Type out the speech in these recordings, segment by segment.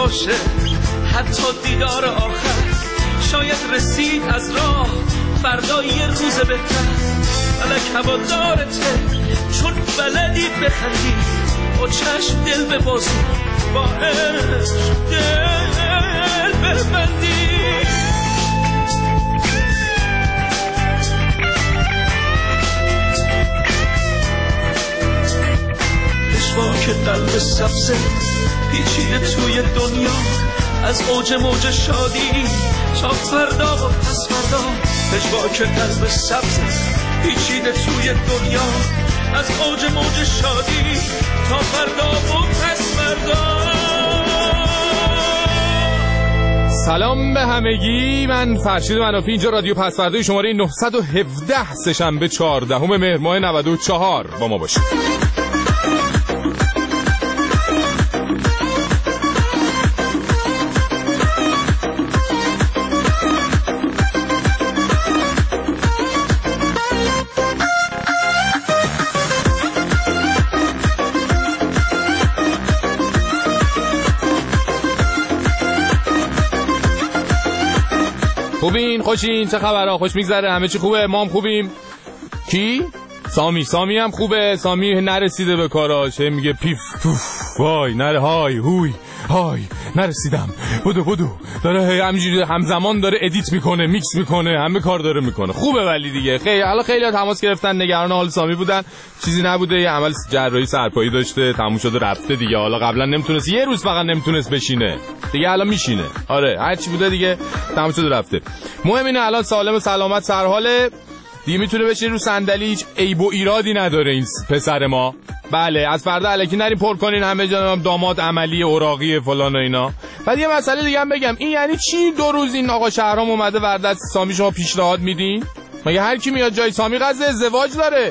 باشه حتی دیدار آخر، شاید رسید از راه فردا یه روز بهتر. فلک هوادارته چون بلدی بخندی، با چشم دل ببازی، با عشق دل ببندی. پشواک قلب سبزه پیچیده توی دنیا، از اوج موج شادی تا فردا و پس فردا. پشواک قلب سبزه پیچیده توی دنیا، از اوج موج شادی تا فردا و پس فردا. سلام به همگی، من فرشید منافی، اینجا رادیو پس فردا شماره 917 سه‌شنبه 14 مهر ماه 94 با ما باشید. خوبین؟ خوشین؟ چه خبرها؟ خوش میگذره؟ همه چی خوبه؟ ما هم خوبیم. کی؟ سامی هم خوبه. سامی نرسیده به کاراش، میگه پیف توف وای نره های هوی های نرسیدم بدو داره همینجوری همزمان داره ادیت میکنه، میکس میکنه، همه کار داره میکنه. خوبه ولی دیگه خیلی تماس گرفتن، نگران حال سامی بودن، چیزی نبوده، یه عمل جراحی سرپایی داشته، تموم شده رفته دیگه. حالا قبلا نمیتونست، یه روز فقط نمیتونست بشینه دیگه، الان میشینه. آره هر چی بوده دیگه تموم شده رفته. مهم اینه الان سالم و سلامت سرحاله دیگه، میتونه بشینه رو صندلی، هیچ عیب و ایرادی نداره این پسر ما. بله از فردا الکی نریم پر کنین همه جا داماد عملی اوراقی فلان و اینا. بعد یه مسئله دیگه هم بگم، این یعنی چی 2 روز این آقا شهرام اومده وردست سامی شما پیشنهاد میدین؟ مگه هر کی میاد جای سامی قضیه ازدواج داره؟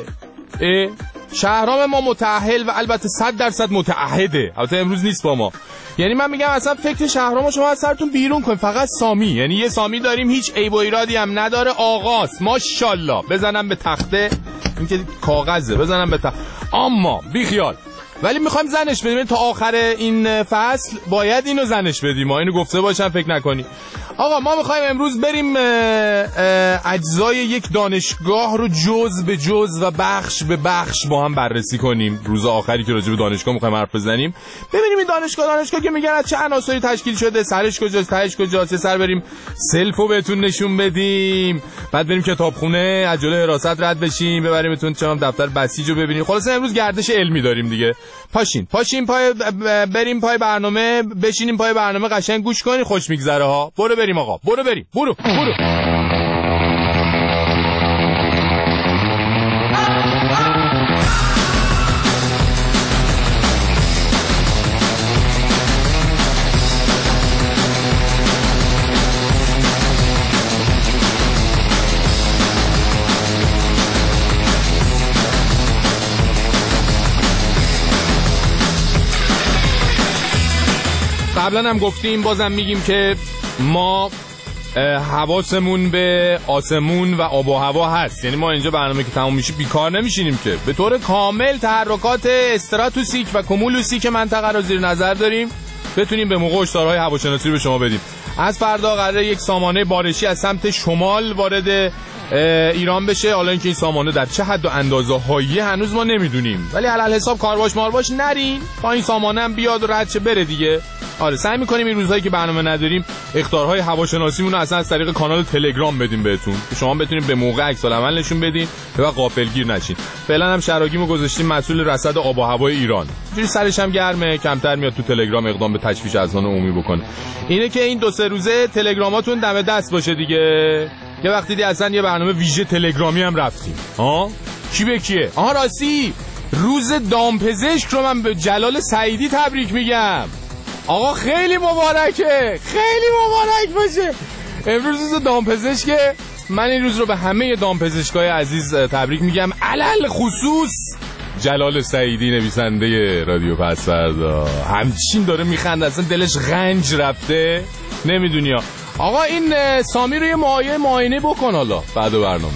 شهرام ما متأهل و البته 100% متعهده، البته امروز نیست با ما. یعنی من میگم اصلا فکر شهرام شما از سرتون بیرون کن، فقط سامی. یعنی یه سامی داریم هیچ عیب و ایرادی هم نداره، آقاست ماشاءالله. بزنم به تخته، این که کاغذه، بزنم به تخته. اما بی خیال، ولی میخوایم زنش بدیم تا آخر این فصل، باید اینو زنش بدیم. ما اینو گفته باشم فکر نکنی. آقا ما میخوایم امروز بریم اجزای یک دانشگاه رو جز به جز و بخش به بخش با هم بررسی کنیم. روز آخری که راجع به دانشگاه میخوایم حرف بزنیم، ببینیم این دانشگاه که میگن از چه عناصری تشکیل شده، سرش کجاست، تهش کجاست. سر بریم سلفو بهتون نشون بدیم، بعد بریم کتابخونه از جلوی حراست رد بشیم، ببریمتون چون دفتر بسیجو ببینیم. خلاص امروز گردش علمی داریم دیگه. پاشین بریم پای برنامه، بشینیم پای برنامه، قشنگ گوش کنین، خوش میگذره ها. بریم آقا، برو. قبلا هم گفتیم، بازم میگیم که ما حواسمون به آسمون و آب و هوا هست. یعنی ما اینجا برنامه که تموم میشه بیکار نمیشینیم که، به طور کامل تحرکات استراتوسیک و کومولوسیک منطقه رو زیر نظر داریم، بتونیم به موقع هشدارهای هواشناسی رو به شما بدیم. از فردا قراره یک سامانه بارشی از سمت شمال وارد ایران بشه. حالا اینکه این سامانه در چه حد و اندازه هایی هنوز ما نمیدونیم، ولی علل حساب کارواش مارواش نرین با این سامانه هم بیاد و رد شه بره دیگه. آره سعی می‌کنیم این روزهایی که برنامه نداریم اخطارهای هواشناسیمون رو اصلا از طریق کانال تلگرام بدیم بهتون، که شما بتونید به موقع عکس العمل نشون بدین و غافلگیر نشین. فعلا هم شراگیمو گذاشتیم مسئول رصد آب و هوای ایران، اینجوری سرش هم گرمه، کمتر میاد تو تلگرام اقدام به تشویش اذهان عمومی بکنه. اینه که این 2-3 روزه تلگراماتون دم دست باشه دیگه. یه وقتی دیگه اصلا یه برنامه ویژه تلگرامی هم رفتیم. کی به کیه؟ راستی روز دامپزشک رو من به جلال سعیدی تبریک میگم. آقا خیلی مبارکه، خیلی مبارک باشه. امروز روز دامپزشکه. من این روز رو به همه دامپزشکای عزیز تبریک میگم، علل خصوص جلال سعیدی نویسنده رادیو پس فردا. همچین داره میخنده، اصلا دلش غنج رفته، نمیدونی ها. آقا این سامی رو یه معاینه بکن حالا بعد برنامه.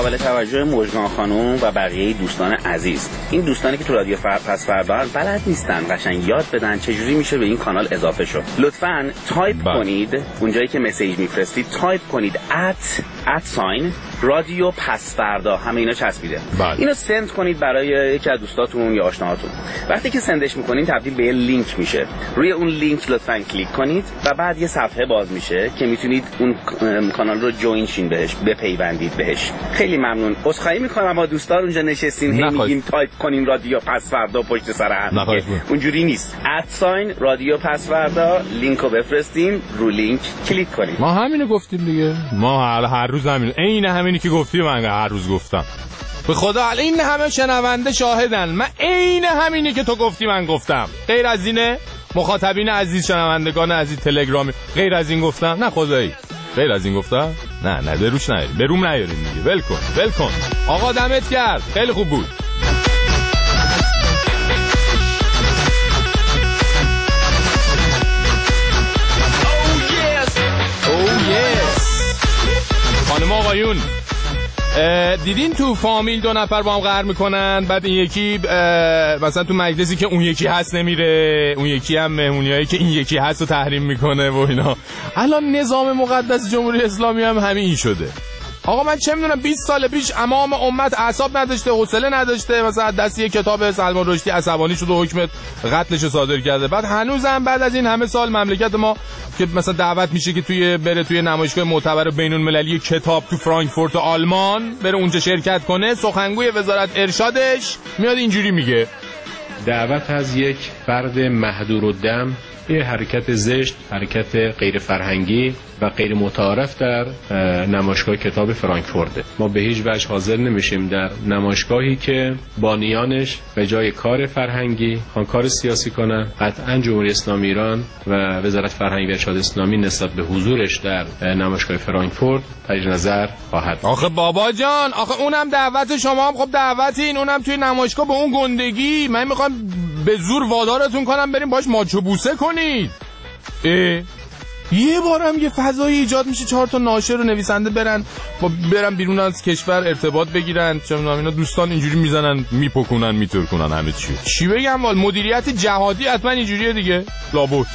قابل توجه مژگان خانم و بقیه دوستان عزیز، این دوستانی که تو رادیو پس فردا بلد نیستن قشنگ یاد بدن چجوری میشه به این کانال اضافه شد، لطفاً تایپ کنید اونجایی که مسیج میفرستید، تایپ کنید @ رادیو پس فردا، همه اینا چسبیده. اینو سند کنید برای یکی از دوستاتون یا آشناهاتون. وقتی که سندش میکنین تبدیل به لینک میشه. روی اون لینک لطفاً کلیک کنید و بعد یه صفحه باز میشه که میتونید اون کانال رو جوین شین بهش، بپیوندید بهش. خیلی ممنون. عذرخواهی میکنم اما دوستان اونجا نشستین هی میگیم تایپ کنین رادیو پس فردا پشت سر هم. اونجوری نیست. @ رادیو پس فردا لینکو بفرستین، رو لینک کلیک کنید. ما همینو گفتیم دیگه. ما هر روز عین همینی که گفتی من هر روز گفتم. به خدا این همه شنونده شاهدن، من عین همینی که تو گفتی من گفتم. غیر از اینه مخاطبین عزیز، شنوندگان عزیز تلگرامی، غیر از این گفتم؟ نه خدایی غیر از این گفتم؟ نه بروش نیاریم، بروم نیاریم دیگه. ول کن آقا، دمت کرد، خیلی خوب بود. خانم آقایون، دیدین تو فامیل 2 نفر با هم قهر میکنن، بعد این یکی مثلا تو مجلسی که اون یکی هست نمیره، اون یکی هم مهمونیایی که این یکی هست رو تحریم میکنه و اینا. الان نظام مقدس جمهوری اسلامی هم همین شده. آقا من چه میدونم 20 سال پیش امام امت اعصاب نداشته، حوصله نداشته، مثلا دستی یک کتاب سلمان رشدی عصبانی شده و حکم قتلش صادر کرده، بعد هنوزم بعد از این همه سال مملکت ما که مثلا دعوت میشه که بره توی نمایشگاه معتبر بین‌المللی کتاب تو فرانکفورت آلمان بره اونجا شرکت کنه، سخنگوی وزارت ارشادش میاد اینجوری میگه دعوت از یک فرد مهدورالدم، یه حرکت زشت، حرکت غیر فرهنگی و غیر متعارف در نمایشگاه کتاب فرانکفورت. ما به هیچ وجه حاضر نمیشیم در نمایشگاهی که بانیانش به جای کار فرهنگی خوان کار سیاسی کنن. قطعا جمهوری اسلامی ایران و وزارت فرهنگ و ارشاد اسلامی نسبت به حضورش در نمایشگاه فرانکفورت تجدید نظر خواهد. آخه بابا جان، آخه اونم دعوت شما هم خب دعوتین، اونم توی نمایشگاه به اون گندگی. من میخوام به زور وادارتون کنم بریم باش ماچو بوسه کنید. یه بارم یه فضایی ایجاد میشه 4 تا ناشر و نویسنده برن بیرون از کشور ارتباط بگیرن، چه میدونم اینا دوستان اینجوری میزنن میپکنن میترکنن همه چی بگم وال مدیریت جهادی حتما اینجوریه دیگه لابد.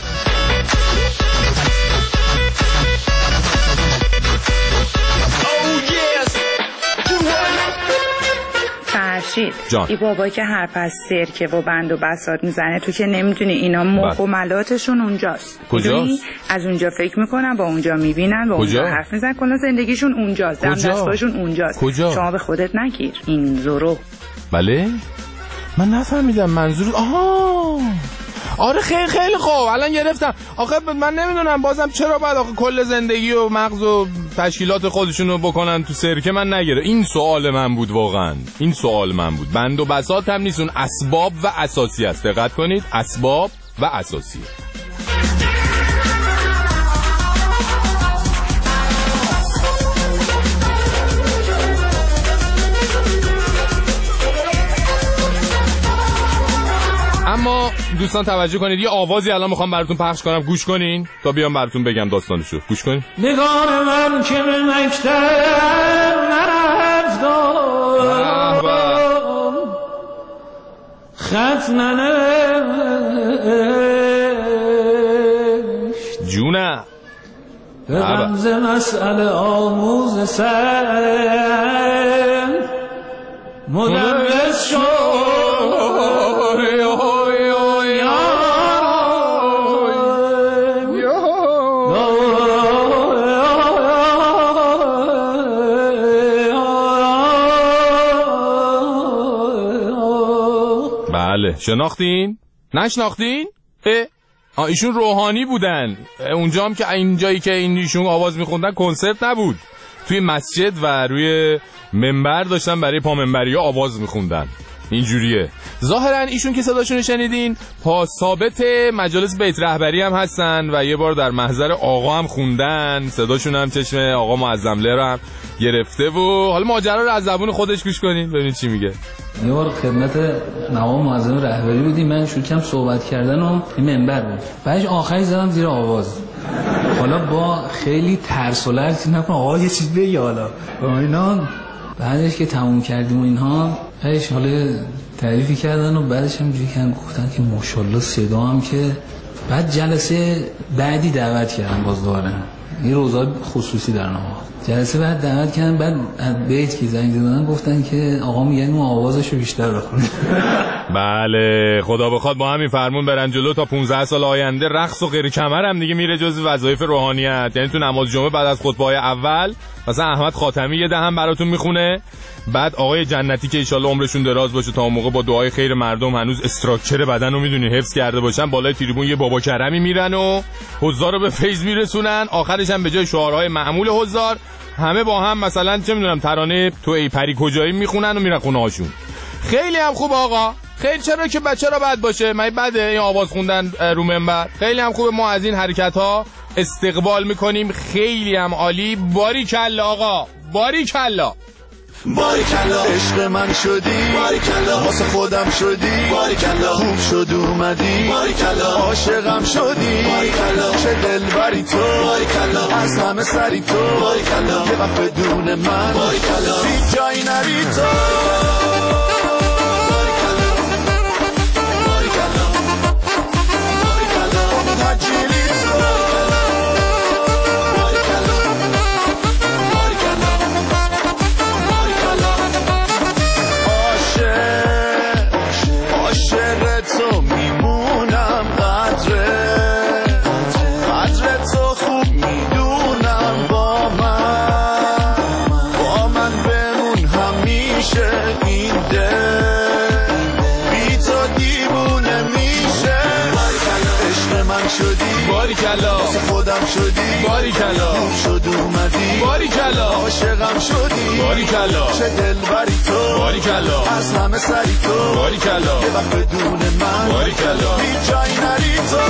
فرشید ای بابا که هر پس سرکه و بند و بساط میزنه تو که نمیدونی اینا مخ و ملاتشون اونجاست. کجاست؟ از اونجا فکر میکنن با اونجا میبینن با اونجا حرف میزنن، کلا زندگیشون اونجاست، دم دستاشون اونجاست. کجا؟ شما به خودت نگیر این زورو. بله من نفهمیدم منظور. آره خیلی خوب الان گرفتم. آخه من نمیدونم بازم چرا باید آخه کل زندگی و مغز و تشکیلات خودشونو بکنن تو سرکه. من نگیره. این سوال من بود واقعا، این سوال من بود. بند و بساط هم نیست، اون اسباب و اساسی است. دقت کنید، اسباب و اساسی. اما دوستان توجه کنید، یه آوازی الان میخوام براتون پخش کنم، گوش کنین تا بیام براتون بگم داستانشو. گوش کنین. نگار من که به مکتب نرفتم، خط ننوشت، جونه به رمز مسئله آموز سن مدرس شد. شناختین؟ نشناختین؟ ایشون روحانی بودن. اونجا هم که اینجایی که ایشون آواز میخوندن کنسرت نبود، توی مسجد و روی منبر داشتن برای پامنبری ها آواز میخوندن. اینجوریه. ظاهرا ایشون که صداشون شنیدین پاس ثابت مجالس بیت رهبری هم هستن و یه بار در محضر آقا هم خوندن، صداشون هم چشم آقا معظمله رو هم گرفته و حالا ماجرا رو از زبون خودش گوش کنین ببینید چی میگه. یه بار خدمت مقام معظم رهبری بودیم، من شروع کردم صحبت کردن و این منبر بود، بعد آخری زدم زیر آواز. حالا با خیلی ترس و لرزی نکنم آقا یه چیز بگی، حالا با اینا بعدش که تموم کردیم و اینها بعدش حالا تعریفی کردن و بعدش هم جوری کردن گفتن که ماشاءالله صدا هم که بعد جلسه بعدی دعوت کردن باز دوباره این روزا خصوصی در نما جلسه بعد دعوت کردن بعد بیت که زنگ زدن گفتن که آقا میگن اون آوازشو بیشتر بخونه. بله خدا بخواد با همین فرمون برن جلو تا 15 سال آینده رقص و غیر کمر هم دیگه میره جز وظایف روحانیت. یعنی تو نماز جمعه بعد از خطبه‌های اول مثلا احمد خاتمی یه دهم براتون میخونه، بعد آقای جنتی که ان شاءالله عمرشون دراز باشه تا اون موقع با دعای خیر مردم هنوز استراکچر بدن رو میدونی حفظ کرده باشن، بالای تریبون یه بابا کرمی میرن و حضار رو به فیض میرسونن. آخرش هم به جای شعارهای معمول حضار همه با هم مثلا چه میدونم ترانه تو ای پری کجایی میخونن و میرن خونه هاشون. خیلی هم خوب آقا، خیلی چرا که بچه را بد باشه، من بده این آواز خوندن رو منبر، خیلی هم خوبه. ما از این حرکت ها استقبال میکنیم، خیلی هم عالی. باریکلا آقا، باریکلا باریکلا عشق من شدی، باریکلا واسه خودم شدی، باریکلا خوب شد اومدی، باریکلا عاشقم شدی، باریکلا چه دلبری تو، باریکلا از همه سری تو، باریکلا یه وقت بدون من، باریکلا بی جایی نری تو. باریکلا واسه خودم شدی، باریکلا خوب شد اومدی، باریکلا عاشقم شدی، باریکلا چه دلبری تو، باریکلا از همه سری تو، باریکلا یه وقت بدون من، باریکلا هیچ جایی نری تو.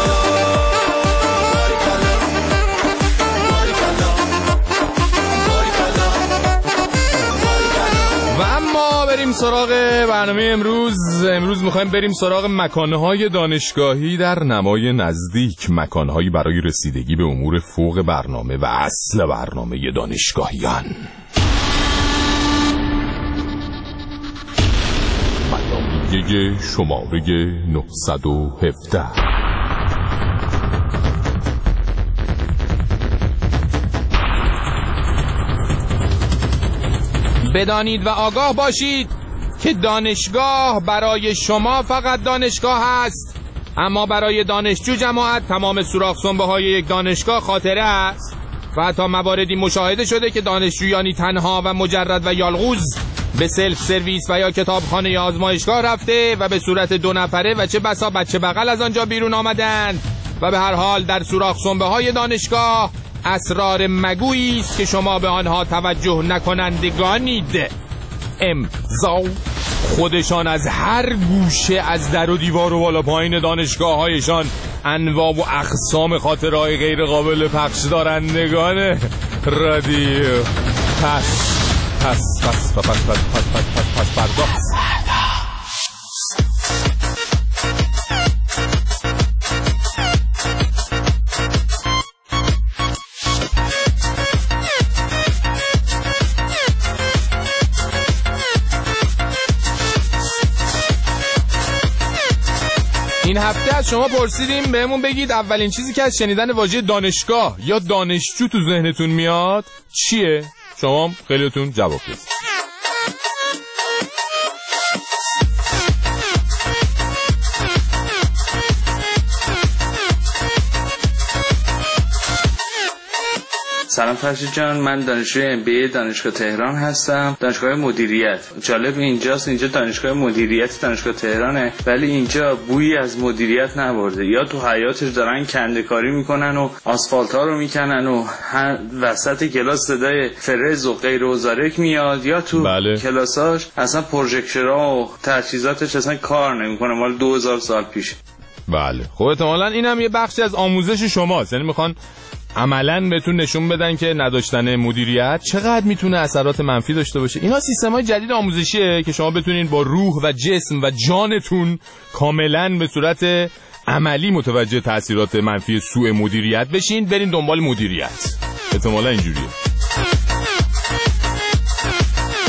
و اما بریم سراغ برنامه امروز میخوایم بریم سراغ مکانهای دانشگاهی در نمای نزدیک، مکانهایی برای رسیدگی به امور فوق برنامه و اصل برنامه دانشگاهیان. برنامه شماره 917. بدانید و آگاه باشید که دانشگاه برای شما فقط دانشگاه است، اما برای دانشجو جماعت تمام سوراخ سنبه های یک دانشگاه خاطره است. و حتی مواردی مشاهده شده که دانشجویانی تنها و مجرد و یالغوز به سلف سرویس و یا کتابخانه یا آزمایشگاه رفته و به صورت 2 نفره و چه بسا بچه بغل از آنجا بیرون آمدند. و به هر حال در سوراخ سنبه های دانشگاه اسرار مگویی است که شما به آنها توجه نکنندگانید. امضا خودشان از هر گوشه از در و دیوار و بالا پایین دانشگاه هایشان انواع و اقسام خاطرهای غیر قابل پخش دارندگان رادیو پس فردا. این هفته از شما پرسیدیم بهمون بگید اولین چیزی که از شنیدن واژه دانشگاه یا دانشجو تو ذهنتون میاد چیه؟ شما خیلیتون جواب بدید. سلام فرشید جان، من دانشجوی MBA دانشگاه تهران هستم، دانشگاه مدیریت. جالب اینجاست، اینجا دانشگاه مدیریت دانشگاه تهرانه، ولی اینجا بویی از مدیریت نبرده. یا تو حیاتش دارن کنده‌کاری میکنن و آسفالت ها رو میکنن و وسط کلاس صدای فرز و غیر و زارک میاد، یا تو کلاساش اصلا پروژکتورها و تجهیزاتش اصلا کار نمیکنه، مال 2000 سال پیش. بله خب احتمالاً اینم یه بخشی از آموزش شماست، یعنی میخوان عملاً بهتون نشون بدن که نداشتن مدیریت چقدر میتونه اثرات منفی داشته باشه. اینا سیستم‌های جدید آموزشیه که شما بتونین با روح و جسم و جانتون کاملاً به صورت عملی متوجه تاثیرات منفی سوء مدیریت بشین. برین دنبال مدیریت، احتمالاً اینجوریه.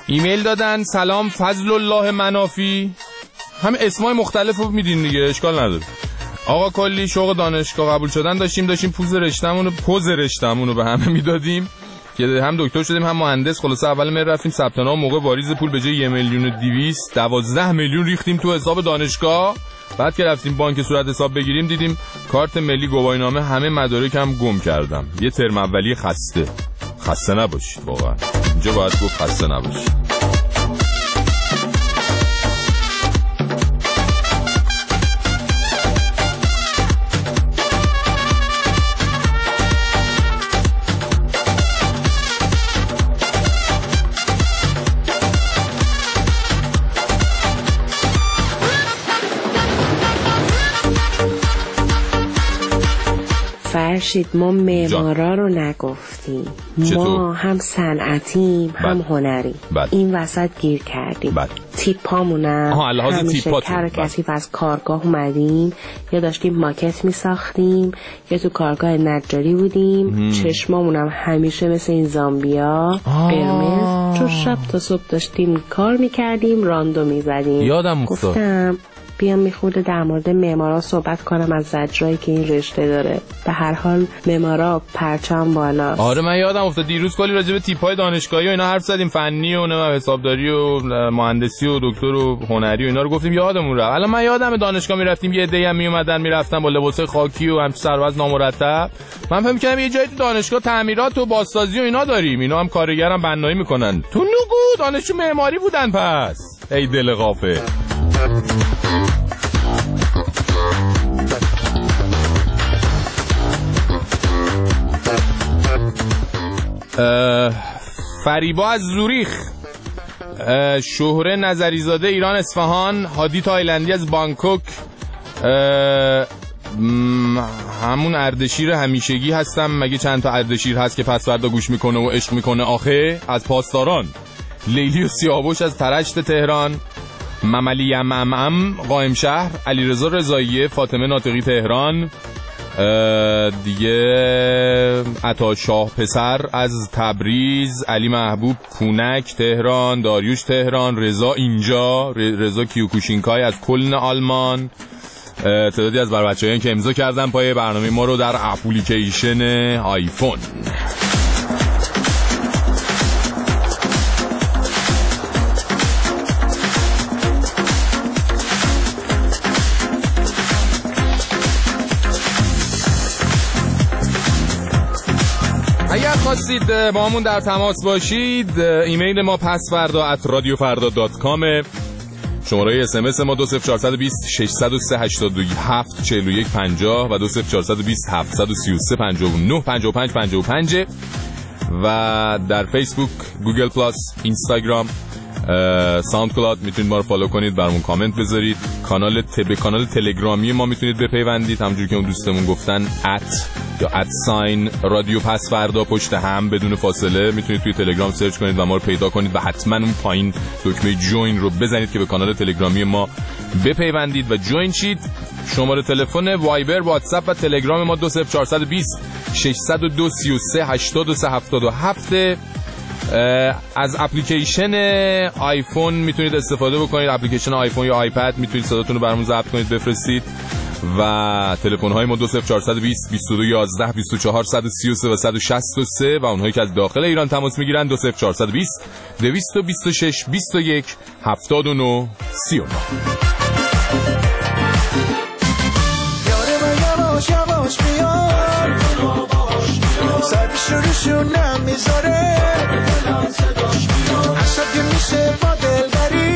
ایمیل دادن سلام فضل الله منافی، همه اسمای مختلف رو میدین دیگه، اشکال نداره. آقا کلی شوق دانشگاه قبول شدن داشتیم پوز رشتمون رو به همه میدادیم که هم دکتر شدیم هم مهندس. خلاص اول مهر رفتیم ثبت نام، موقع واریز پول به جای 1,200,000 12 میلیون ریختیم تو حساب دانشگاه. بعد که رفتیم بانک صورت حساب بگیریم دیدیم کارت ملی گواهینامه همه مدارکم گم کردم. یه ترم اولی خسته نباشید، واقعا اینجا باید گفت خسته نباشید. فرشید ما معمارا رو نگفتیم. ما هم صنعتیم هم هنری. این وسط گیر کردیم. تیپامونم همیشه کار کثیف از کارگاه اومدیم، یا داشتیم ماکت می ساختیم یا تو کارگاه نجاری بودیم. چشمامونم همیشه مثل این زامبیا قرمز، چون شب تا صبح داشتیم کار میکردیم، راندو میزدیم. یادم افتاد گفتم بیام میخورده در مورد معمارا صحبت کنم از زجرایی که این رشته داره. به هر حال معمارا پرچم بالاست. آره من یادم افتاد دیروز کلی راجع به تیپ‌های دانشگاهی و اینا حرف زدیم، فنی و نه حسابداری و مهندسی و دکتر و هنری و اینا رو گفتیم، یادمون رفت. الان من یادم دانشگاه میرفتیم یه عده‌ای هم میومدن میرفتن با لباسای خاکی و همچین سرباز نامرتب. من فکر می‌کردم یه جایی تو دانشگاه تعمیرات و بازسازی و اینا داریم، اینا هم کارگرم بنایی میکنن. تو نگو دانشجو معماری بودن پس. ای دل غافل. فریبا از زوریخ، شهره نظریزاده ایران اصفهان، هادی تایلندی از بانکوک، همون اردشیر همیشگی هستم. مگه چند تا اردشیر هست که پس فردا گوش میکنه و عشق میکنه آخه؟ از پاسداران. لیلی و سیاوش از ترشت تهران، مملی امم قائم شهر، علیرضا رضاییه، فاطمه ناطقی تهران، دیگه عطا شاه پسر از تبریز، علی محبوب کونک تهران، داریوش تهران، رضا اینجا، رضا کیوکوشینکای از کلن آلمان. تعدادی از بچه‌هایی که امضا کردن پای برنامه ما رو در اپلیکیشن آیفون. اگر خواستید با همون در تماس باشید، ایمیل ما pasvarda@radiofarda.com، شماره SMS ما 20420 603 87 41 50 و 20420 733 59 55 55 و در فیسبوک، گوگل پلاس، اینستاگرام، ساوند کلاود میتونید ما رو فالو کنید، برامون کامنت بذارید. به کانال تلگرامی ما میتونید بپیوندید، همونجوری که اون دوستمون گفتن یا @ رادیو پس فردا پشت هم بدون فاصله. میتونید توی تلگرام سرچ کنید و ما رو پیدا کنید و حتما اون پایین دکمه جوین رو بزنید که به کانال تلگرامی ما بپیوندید و جوین شید. شماره تلفن وایبر، واتساپ و تلگرام ما 20420 602 33 83 77. از اپلیکیشن آیفون میتونید استفاده بکنید، اپلیکیشن آیفون یا آیپد، میتونید صداتون رو برامون ضبط کنید بفرستید. و تلفن های ما 20420 22 11 24 133 و 163 و اونهایی که از داخل ایران تماس میگیرن 20420 226 21 79 39. یواش بیار سر شروعشون نمیذاره، عشقی میشه با دلبری،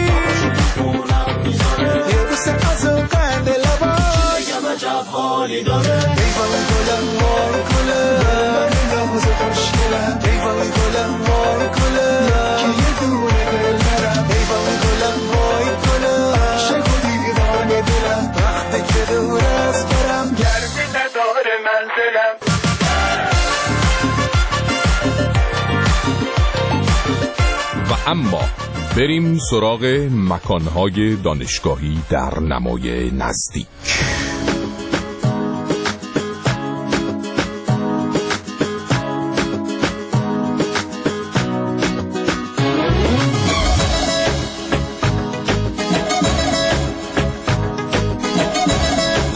یه بوسه از اون قند لباش یه مجب حالی داره. ایوان گلم مار گلم نموز خوشگلم، ایوان گلم مار گلم که یه دونه دل نرم، ایوان گلم مای گلم شکو دیوانه دلم، وقتی که دور از برم گرمی نداره منزلم. و اما بریم سراغ مکانهای دانشگاهی در نمای نزدیک.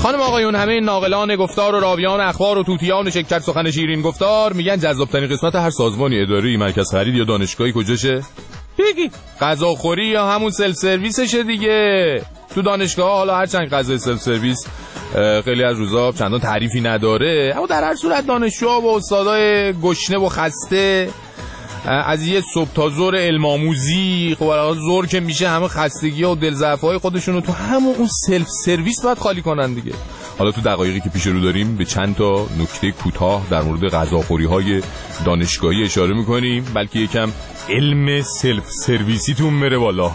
خانم آقایون، همه ناقلان گفتار و راویان اخبار و توتیان شکر سخن شیرین گفتار میگن جذاب‌ترین قسمت هر سازمانی اداری، مرکز خرید یا دانشگاهی کجاشه؟ بگی غذاخوری یا همون سلف سرویسشه دیگه. تو دانشگاه حالا هرچند غذای سلف سرویس خیلی از روزا چندان تعریفی نداره، اما در هر صورت دانشجوها و استادای گشنه و خسته از یه صبح تا ظهر علم آموزی، خب ظهر که میشه همه خستگی‌ها و دلضعف‌های خودشونو تو همون اون سلف سرویس باید خالی کنن دیگه. حالا تو دقایقی که پیش رو داریم به چند تا نکته کوتاه در مورد غذاخوری‌های دانشگاهی اشاره می‌کنیم، بلکه یکم علم سلف سرویسیتون بره بالا.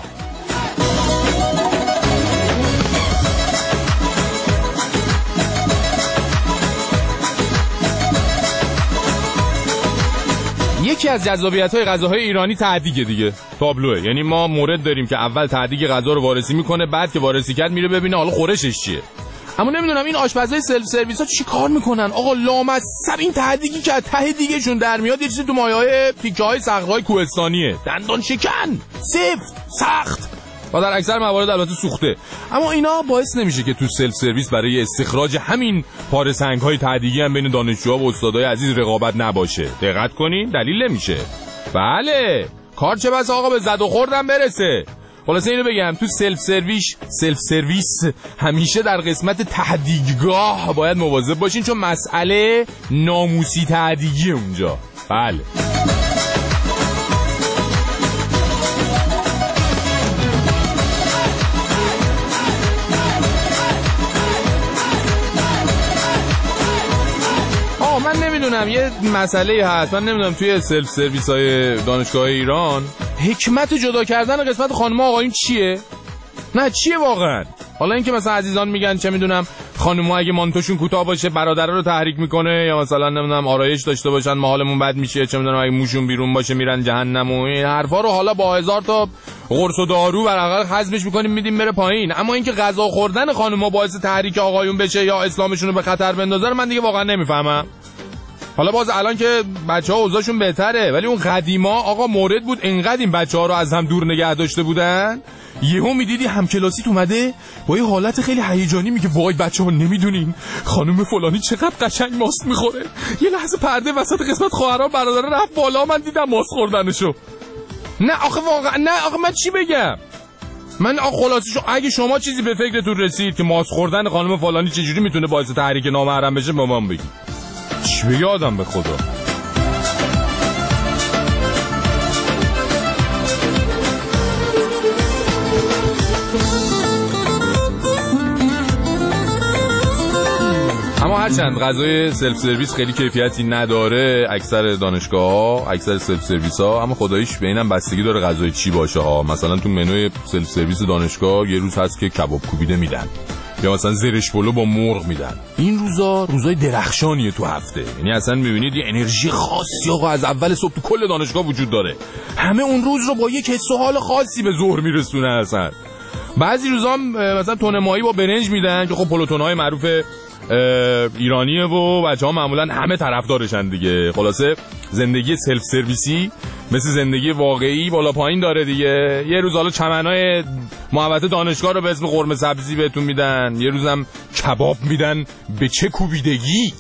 یکی از جذابیت‌های غذاهای ایرانی تعدیگه دیگه، تابلوه. یعنی ما مورد داریم که اول تعدیگ غذا رو وارسی میکنه، بعد که وارسی کرد میره ببینه حالا خورشش چیه. اما نمیدونم این آشپزای سلف سرویس ها چی کار میکنن آقا، لامصب این تعدیگی که ته دیگه‌شون در میاد یه چیزی تو مایه‌های تیکه‌های صخره‌های کوهستانیه، دندان شکن، سفت، سخت و در اکثر موارد البته سوخته. اما اینا باعث نمیشه که تو سلف سرویس برای استخراج همین پاره سنگ‌های تعدیگی هم بین دانشجوها و استادای عزیز رقابت نباشه. دقت کنین دلیل نمیشه. بله کار چه بس آقا به زد و خوردم برسه. خلاصه اینو بگم تو سلف سرویس همیشه در قسمت تعدیگگاه باید مواظب باشین، چون مسئله ناموسی تعدیگی اونجا. بله من نمیدونم یه مسئله هست، من نمیدونم توی سلف سرویس های دانشگاه ایران حکمت جدا کردن قسمت خانم آقایون چیه؟ نه چیه واقعا؟ حالا اینکه مثلا عزیزان میگن چه میدونم خانم‌ها اگه مانتوشون کوتاه باشه برادرها رو تحریک میکنه، یا مثلا نمیدونم آرایش داشته باشن ما حالمون بد میشه، چه میدونم اگه موشون بیرون باشه میرن جهنم و این حرفا رو حالا با 1000 تا قرص و دارو برعقل حذفش میکنیم میدیم بره پایین. اما اینکه غذا خوردن خانم‌ها باعث تحریک آقایون بشه یا اسلامشون رو به خطر بندازه من دیگه واقعا نمیفهمم. حالا باز الان که بچه‌ها اوضاعشون بهتره، ولی اون قدیما آقا مورد بود انقدر این بچه‌ها رو از هم دور نگه داشته بودن، یهو میدیدی همکلاسی اومده با یه حالت خیلی هیجانی میگه وای بچه‌ها نمیدونین خانم فلانی چقدر قشنگ ماست میخوره. یه لحظه پرده وسط قسمت خواهران برادر رفت بالا، من دیدم ماست خوردنشو. نه آخه واقعا نه آخه من چی بگم؟ من خلاصش اگه شما چیزی به فکرتون رسید که ماست خوردن خانم فلانی چجوری میتونه باعث تحریک نامحرم بشه به من بگید. چی بگه آدم به خدا؟ اما هرچند غذای سلف سرویس خیلی کیفیتی نداره اکثر دانشگاه‌ها، اکثر سلف سرویس‌ها، اما خداییش به اینم بستگی داره غذای چی باشه ها. مثلا تو منوی سلف سرویس دانشگاه یه روز هست که کباب کوبیده میدن، یا مثلا زرش پلو با مرغ میدن. این روزای درخشانیه تو هفته، یعنی اصلا میبینید یه انرژی خاصی آقا از اول صبح تو کل دانشگاه وجود داره، همه اون روز رو با یک حس و حال خاصی به ظهر میرسونه. اصلا بعضی روزا مثلا تونه ماهی با برنج میدن که خب پلوتون‌های معروف ایرانیه و بچه‌ها معمولا همه طرفدارشن دیگه. خلاصه زندگی سلف سرویسی مثل زندگی واقعی بالا پایین داره دیگه. یه روز حالا چمنای محوطه دانشگاه رو به اسم قرمه سبزی بهتون میدن، یه روزم کباب میدن به چه کوبیدگی.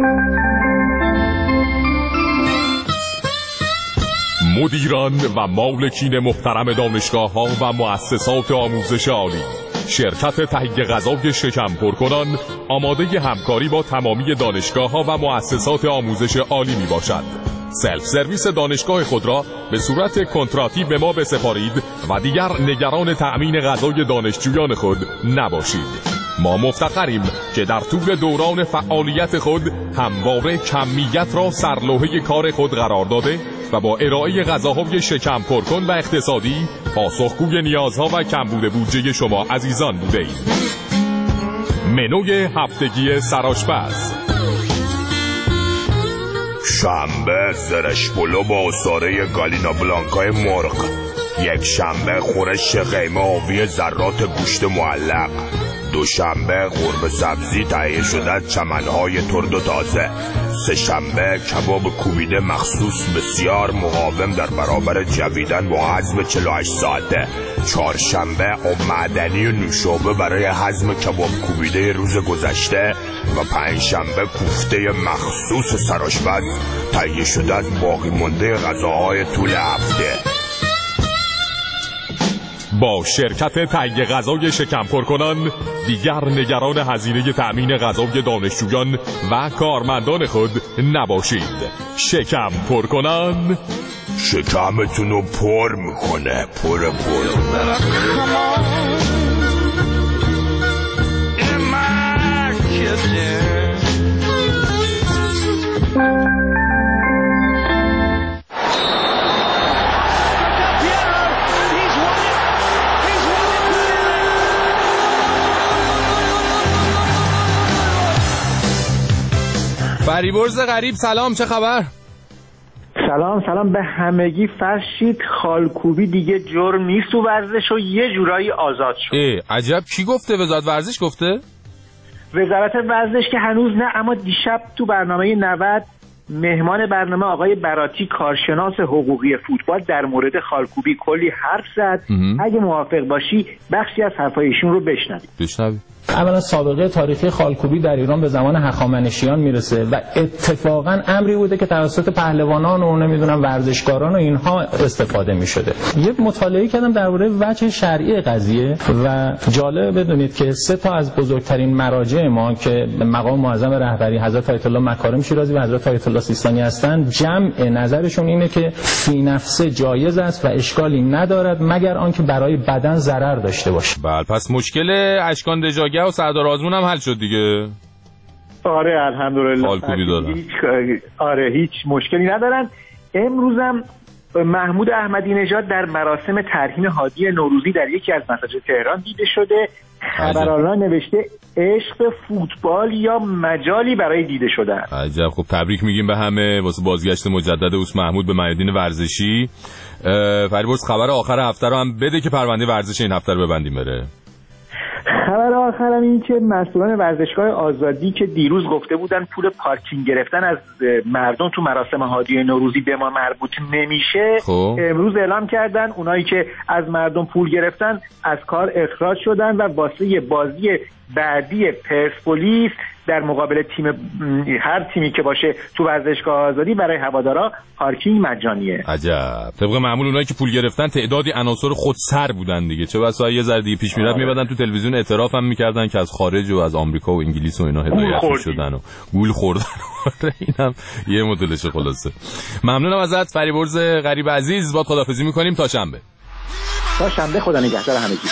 مدیران و مالکین محترم دانشگاه‌ها و مؤسسات آموزش عالی، شرکت تهیه غذای شکم پرکنان آماده همکاری با تمامی دانشگاه‌ها و مؤسسات آموزش عالی می باشد. سلف سرویس دانشگاه خود را به صورت کنتراتی به ما بسپارید و دیگر نگران تأمین غذای دانشجویان خود نباشید. ما مفتخریم که در طول دوران فعالیت خود همواره کمیت را سرلوحه کار خود قرار داده و با ارائه غذاهای شکم پرکن و اقتصادی پاسخگوی نیازها و کمبود بودجه شما عزیزان بوده ایم. منوی هفتگی سرآشپز: شنبه زرش پلو با عصاره گالینا بلانکای مرغ، یک شنبه خورش قیمه آبی ذرات گوشت معلق، دوشنبه قرمه سبزی تهیه شده از چمنهای ترد و تازه. سه‌شنبه کباب کوبیده مخصوص بسیار مقاوم در برابر جویدن با هضم 48 ساعته. چهارشنبه آب معدنی و نوشابه برای هضم کباب کوبیده روز گذشته و پنجشنبه کوفته مخصوص سرآشپز تهیه شده از باقی مانده غذاهای طول هفته. با شرکت تهیه غذای شکم پر کنان دیگر نگران هزینه تأمین غذای دانشجویان و کارمندان خود نباشید. شکم پر کنان شکمتونو پر میکنه. پر فریبرز غریب سلام، چه خبر؟ سلام به همگی. فرشید خالکوبی دیگه جرم نیست و ورزش و یه جورایی آزاد شد. عجب، کی گفته؟ وزارت ورزش گفته؟ وزارت ورزش که هنوز نه، اما دیشب تو برنامه 90 مهمان برنامه آقای براتی کارشناس حقوقی فوتبال در مورد خالکوبی کلی حرف زد. اگه موافق باشی بخشی از حرفایشون رو بشنویم. اولا سابقه تاریخی خالکوبی در ایران به زمان هخامنشیان میرسه و اتفاقا امری بوده که توسط پهلوانان و نمیدونم ورزشکاران و اینها استفاده میشده. یه مطالعه کردم درباره وجه شرعی قضیه و جالب بدونید که 3 از بزرگترین مراجع ما که مقام معظم رهبری حضرت آیت الله مکارم شیرازی و حضرت آیت الله سیستانی هستند، جمع نظرشون اینه که فی نفسه جایز است و اشکالی ندارد مگر آنکه برای بدن ضرر داشته باشه. بله، پس مشکل اشکان دژاگه و سردار آزمون هم حل شد دیگه. آره الحمدلله. هیچ مشکلی ندارن. امروزم محمود احمدی نژاد در مراسم ترحیم هادی نوروزی در یکی از مساجد تهران دیده شده. خبرنگار نوشته عشق فوتبال یا مجالی برای دیده شدن. عجب، خب تبریک میگیم به همه واسه بازگشت مجدد اوست محمود به میادین ورزشی. فریبرز خبر آخر هفته رو هم بده که پرونده ورزش این هفته رو ببندیم بره. خبر آخرم این که مسئولان ورزشگاه آزادی که دیروز گفته بودن پول پارکینگ گرفتن از مردم تو مراسم هادی نوروزی به ما مربوط نمیشه، امروز اعلام کردن اونایی که از مردم پول گرفتن از کار اخراج شدن و واسه بازی بعدی پرسپولیس در مقابل هر تیمی که باشه تو ورزشگاه آزادی برای هوادارا پارکینگ مجانیه. عجب، طبق معمول اونایی که پول گرفتن تعدادی عناصر خودسر بودن دیگه، چه بسا یه ذره دیگه پیش میرفت میبدن تو تلویزیون اعتراف هم میکردن که از خارج و از آمریکا و انگلیس و اینا هدایت شدن و گول خوردن. اینم یه مدلش. خلاصه ممنونم ازت فریبرز غریب عزیز، با خداحافظی میکنیم تا شنبه. خدا نگهدار همگی.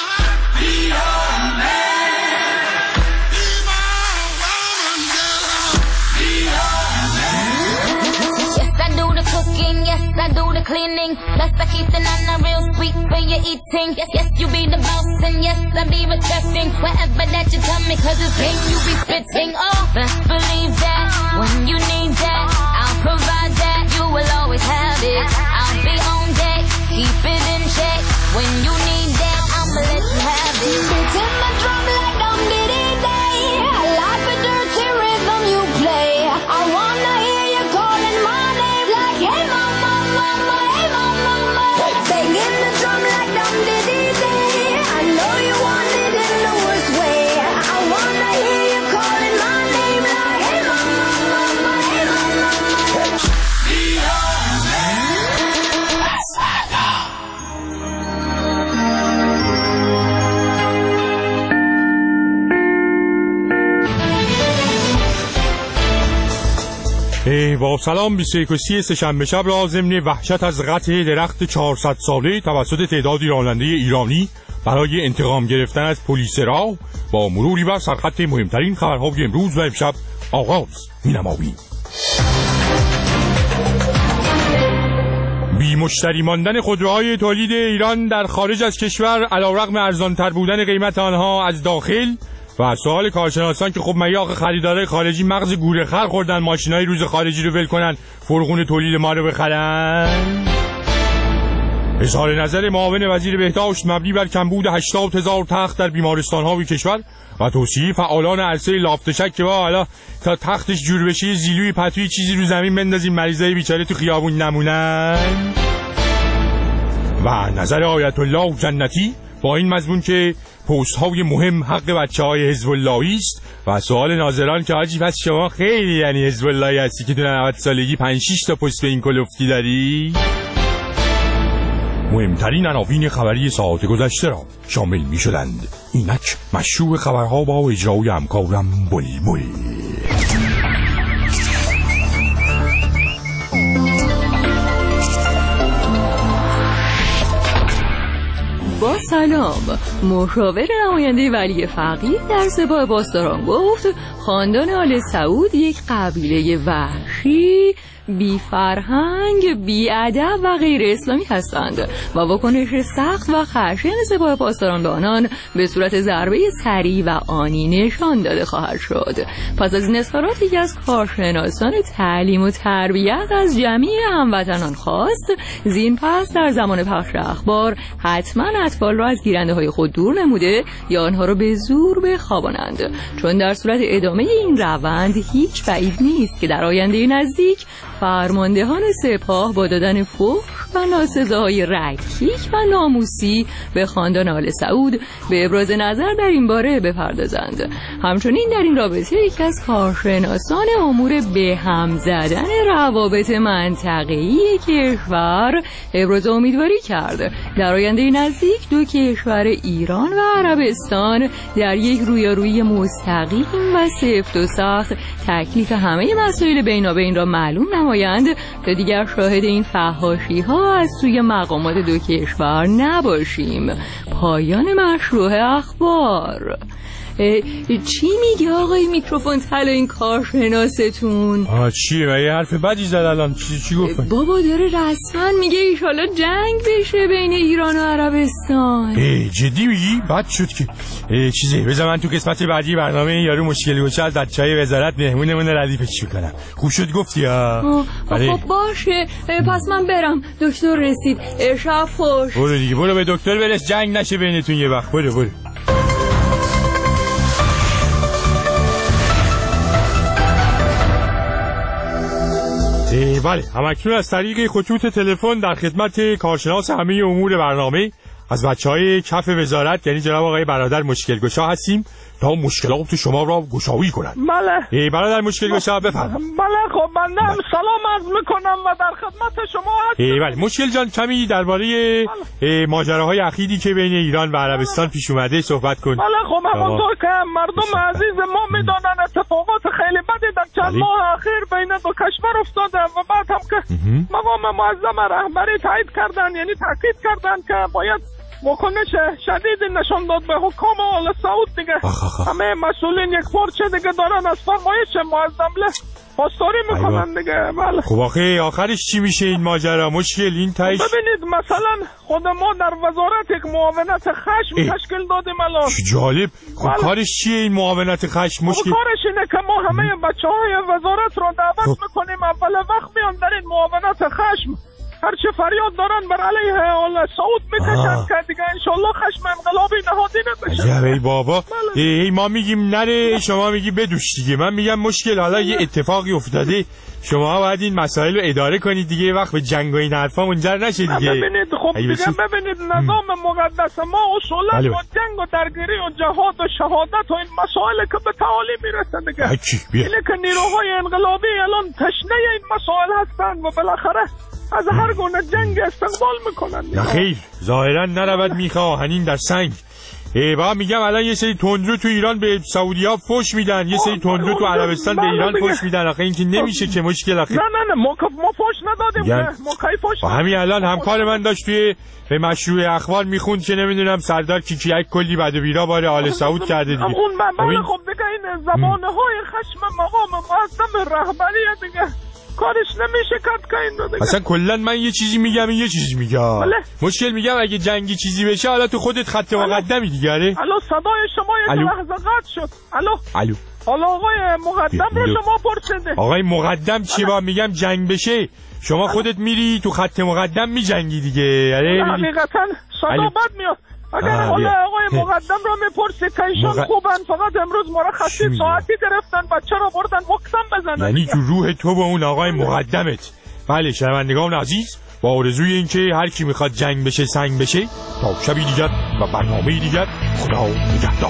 I do the cleaning, plus I keep the nana real sweet for your eating. Yes, you be the boss and yes, I be respecting whatever that you tell me, cause it's game you be spitting. Oh, best believe that when you need that, I'll provide that, you will always have it. I'll be on deck, keep it in check. When you need that, I'ma let you have it. Beating my drum like I'm Diddy Day, I like the dirty rhythm you play. I wanna hear you calling my name like hey mama. Banging the drum like I'm Diddy Day. I know you want it in the worst way. I wanna hear you calling my name like hey mama, hey mama. با سلام 21 سه‌شنبه شب را ضمن وحشت از قطع درخت 400 ساله توسط تعدادی راننده ایرانی برای انتقام گرفتن از پلیس راه با مروری بر سرخط مهمترین خبرهای امروز و امشب آغاز می‌نماییم. بی مشتری ماندن خودروهای تولید ایران در خارج از کشور علیرغم ارزان‌تر بودن قیمت آنها از داخل و سوال کارشناسان که خب مگه آخه خریدارای خارجی مغز گورخر خوردن ماشینای روز خارجی رو ول کنن فرغون تولید ما رو بخرن؟ اظهار نظر معاون وزیر بهداشت مبنی بر کمبود 80,000 تخت در بیمارستان‌های کشور و توصیه فعالان عرصه لافتشک که حالا تا تختش جور بشه زیلوی پتوی چیزی رو زمین بندازیم مریضای بیچاره تو خیابون نمونن. و نظر آیت الله جنتی با این مضمون که پست‌های مهم حق بچه‌های حزب اللهی است و سوال ناظران که حاجی پس شما خیلی یعنی حزب اللهی هستی که تو 90 سالگی 5-6 تا پست این کلفتی داری. مهمترین عناوین خبری ساعت گذشته را شامل می شدند. اینک مشروع خبرها با اجرای همکارم بلبل. با سلام، مشاور نماینده ولی فقیه در سپاه پاسداران گفت خاندان آل سعود یک قبیله وحشی، بی فرهنگ، بی ادب و غیر اسلامی هستند و واکنش سخت و خشن سپاه پاسداران به آنان به صورت ضربه سریع و آنی نشان داده خواهد شد. پس از این اظهارات یکی از کارشناسان تعلیم و تربیت از جمعی هموطنان خواست زین پس در زمان پخش اخبار حتما اطفال را از گیرنده های خود دور نموده یا آنها را به زور بخوابانند، چون در صورت ادامه این روند هیچ بعید نیست که در آینده نزدیک فرماندهان سپاه با دادن فحش و ناسزاهای رکیک و ناموسی به خاندان آل سعود به ابراز نظر در این باره بپردازند. همچنین در این رابطه یکی از کارشناسان امور به هم زدن روابط منطقه‌ای کشور ابراز امیدواری کرد در آینده نزدیک دو کشور ایران و عربستان در یک رویارویی مستقیم و سفت و سخت تکلیف همه مسائل بینابین را معلوم نمایند تا دیگر شاهد این فحاشی ها از سوی مقامات دو کشور نباشیم. پایان مشروع اخبار. چی میگه آقای میکروفون طلا این کارشناستون؟ چیه؟ یه حرف بدی زد الان. چی گفتن؟ بابا داره رسما میگه ایشالا جنگ بشه بین ایران و عربستان. جدی میگی؟ بد شد که چیزی بذار من تو قسمت بعدی برنامه یارو مشکل گوشه از بچهای وزارت مهمونمون ردیفش میکنم. خوب شد گفتی ها؟ خب باشه پس من برم، دکتر رسید. شب خوش. برو دیگه، برو به دکتر برس جنگ نشه بینتون یه وقت. برو. بله، همکنون از طریق خطوط تلفن در خدمت کارشناس همه امور برنامه از بچهای کف وزارت یعنی جناب آقای برادر مشکلگشا هستیم تا مشکلات شما را گشایی کنند. بله. برادر مشکلگشا بفرمایید. بله خب بنده هم سلام عرض میکنم و در خدمت شما هستم. بله مشکل جان کمی درباره ماجراهای اخیری که بین ایران و عربستان پیش اومده صحبت کن. بله خب همونطور که مردم عزیز ما میدونن اتفاقات خیلی بدی در چند ماه اخیر بین دو کشور افتاده و بعد هم که مقام معظم رهبری تایید کردن، یعنی تاکید کردن که باید واکنش شدید نشان داد به حکام آل سعود دیگه. همه مسئولین یک پارچه دیگه دارن از فرمایش معظم پاسداری میکنن دیگه. بله خب آخرش چی میشه این ماجرا؟ مشکل این تایش ببینید مثلا خود ما در وزارت یک معاونت خشم تشکیل دادیم الان. چه جالب. خب کارش چیه این معاونت خشم؟ مشکل کارش اینه که ما همه بچهای وزارت رو دعوت میکنیم اول وقت میان در این معاونت خشم هرچه فریاد دارن بر علیه آل سعود میکشن که دیگه انشالله خشم انقلابی نهادی نمیشه. ای بابا ای ما میگیم نره شما میگی بدوش دیگه. من میگم مشکل حالا یه اتفاقی افتاده شما باید این مسائل رو اداره کنید دیگه، وقت به جنگ و این حرفا منجر نشه دیگه. ببینید خب دیگه ببینید نظام مقدس ما اصولا با جنگ و درگیری و جهاد و شهادت و این مسائل که به تعالی میرسه دیگه. اینه که نیروهای انقلابی الان تشنه این مسائل هستن و بالاخره از هر گونه جنگ استقبال میکنن. نه خیر ظاهرا نرود میخواهنین در سنگ. با میگم الان یه سری تندرو تو ایران به سعودی ها فوش میدن، یه سری تندرو تو عربستان به ایران فوش میدن. آخه این که نمیشه که مشکل. آخه نه ما فوش ندادیم. ما کی فوش همین الان همکار من داشت توی به مشروع اخبار میخوند که نمیدونم سردار کیکیک کلی بد و بیرا باره آل سعود کرده دیگه. بله خب دیگه این زبانه های خشم مقام معظم رهبری دیگه کارش نمیشه که این رو دیگه. اصلا کلا من یه چیزی میگم این یه چیزی میگم. مشکل میگم اگه جنگی چیزی بشه حالا تو خودت خط مقدمی دیگه. الو صدای شما یه لحظه قطع شد. الو حالا آقای مقدم رو شما پرسیده. آقای مقدم چی با میگم جنگ بشه شما خودت میری تو خط مقدم میجنگی دیگه. حقیقتا صدا بد میاد. اگر حالا آقای مقدم رو میپرسی که ایشان خوبن، فقط امروز ما را خسته ساعتی گرفتن بچه را بردن وکسن بزنن. یعنی تو روح تو با اون آقای مقدمت. بله شنوندگان عزیز، با آرزوی این که هر کی میخواد جنگ بشه سنگ بشه، تا شبی دیگر و برنامه دیگر، خدا نگهدار.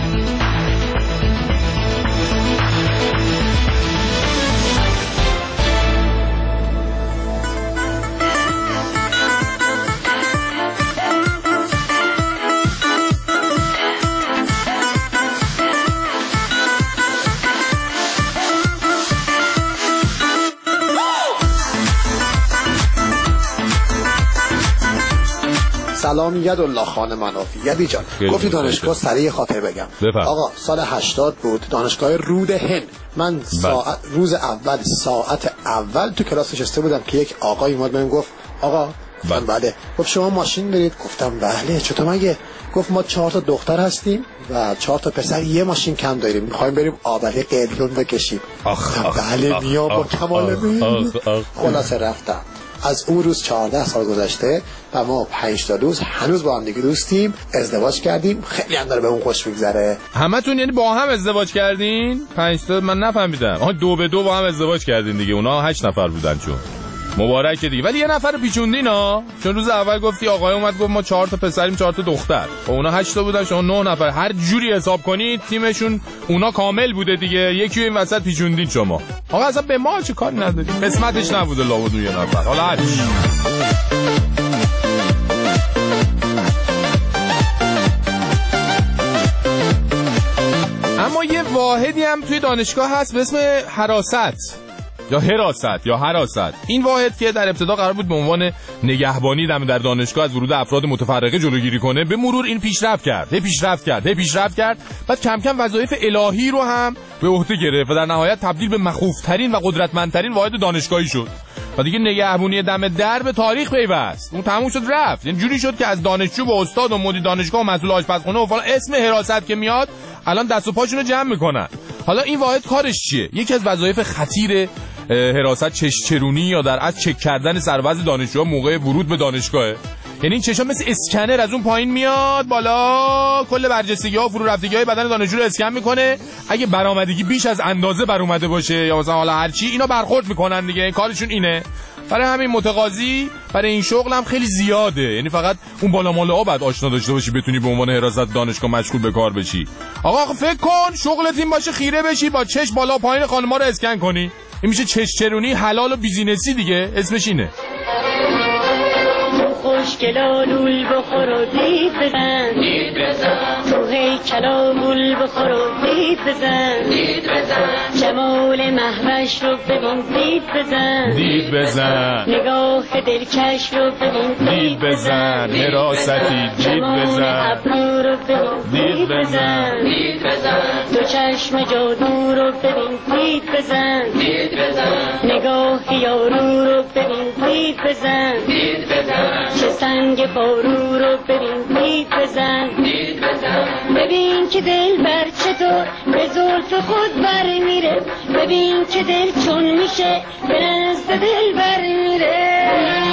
سلام یدالله خان منافی. یدی جان گفتی دانشگاه سریع خاطر بگم. آقا سال 80 بود، دانشگاه رود هند. من روز اول ساعت اول تو کلاس نشسته بودم که یک آقای اومد بهم گفت آقا بله. گفت شما ماشین دارید؟ گفتم بله. چطور مگه؟ گفت ما 4 تا دختر هستیم و 4 تا پسر، یه ماشین کم داریم، می‌خوایم بریم آبله قلیون بکشیم. بله میام با کمال میل. خلاصه رفتم. از اون روز 14 سال گذشته و ما 5 تا روز هنوز با هم دیگه دوستیم، ازدواج کردیم، خیلی هم داره به اون خوش میگذره. همتون یعنی با هم ازدواج کردین؟ 5 تا من نفهمیدم. آها 2 به 2 با هم ازدواج کردین دیگه. اونا 8 نفر بودن چون. مبارکه دیگه. ولی یه نفر پیچوندین ها، چون روز اول گفتی آقای اومد گفت ما 4 تا پسریم 4 تا دختر. اونا 8 تا بودن، شما 9 نفر. هر جوری حساب کنید تیمشون اونا کامل بوده دیگه. یکی این وسط پیچوندین شما. آقا اصلا به ما چه کاری ندادید؟ قسمتش نبوده لابد یه نفر. حالا هر چی. اما یه واحدی هم توی دانشگاه هست به اسم حراست یا حراست. این واحد که در ابتدا قرار بود به عنوان نگهبانی در دانشگاه از ورود افراد متفرقه جلوگیری کنه، به مرور این پیشرفت کرد. بعد کم کم وظایف الهی رو هم به عهده گرفت و در نهایت تبدیل به مخوفترین و قدرتمندترین واحد دانشگاهی شد و دیگه نگهبانی دم در به تاریخ پیوست. اون تموم شد رفت. یعنی جوری شد که از دانشجو و استاد و مدیر دانشگاه و مسئول آشپزخونه و فلان اسم حراست که میاد الان دست و پاشونو جمع میکنن. حالا این واحد کارش چیه؟ یکی از وظایف خطیر حراست چشچرونی یا در اصل چک کردن سرباز دانشجوها موقع ورود به دانشگاهه. یعنی این چشم مثل اسکنر از اون پایین میاد بالا، کل برجستگی‌ها و فرو رفتگی‌های بدن دانشجو رو اسکن میکنه. اگه برآمدگی بیش از اندازه بر اومده باشه یا مثلا حالا هر چی، اینا برخورد میکنن دیگه. کارشون اینه. برای همین متقاضی برای این شغل هم خیلی زیاده. یعنی فقط اون بالا مالا بعد آشنا داشته باشی بتونی به عنوان حراست دانشگاه مشغول به کار بشی. آقا فکر کن شغلت این باشه خیره بشی با چش بالا پایین خانم‌ها رو اسکن کنی. این میشه چشچرونی حلال و بیزینسی دیگه. اسمش اینه. خوشگلا لول بخور و دید بزن تو هیکلا گل بخور و دید بزن جمال محوش رو ببین دید بزن نگاه دلکش رو ببین دید بزن حراستی دید بزن ابرو رو ببین دید بزن دو چشم جادو رو ببین دید بزن نگاه یارو رو ببین دید بزن چه سنگ بارو رو ببین دید بزن ببین که دل بر چطور به زلف خود بر میره ببین که دل چون میشه به نزد دل بر میره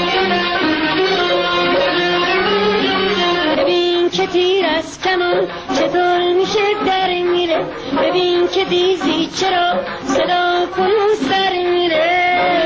ببین که تیر از کمان چطور میشه در میره ببین که دیزی چرا صدا کنون سر میره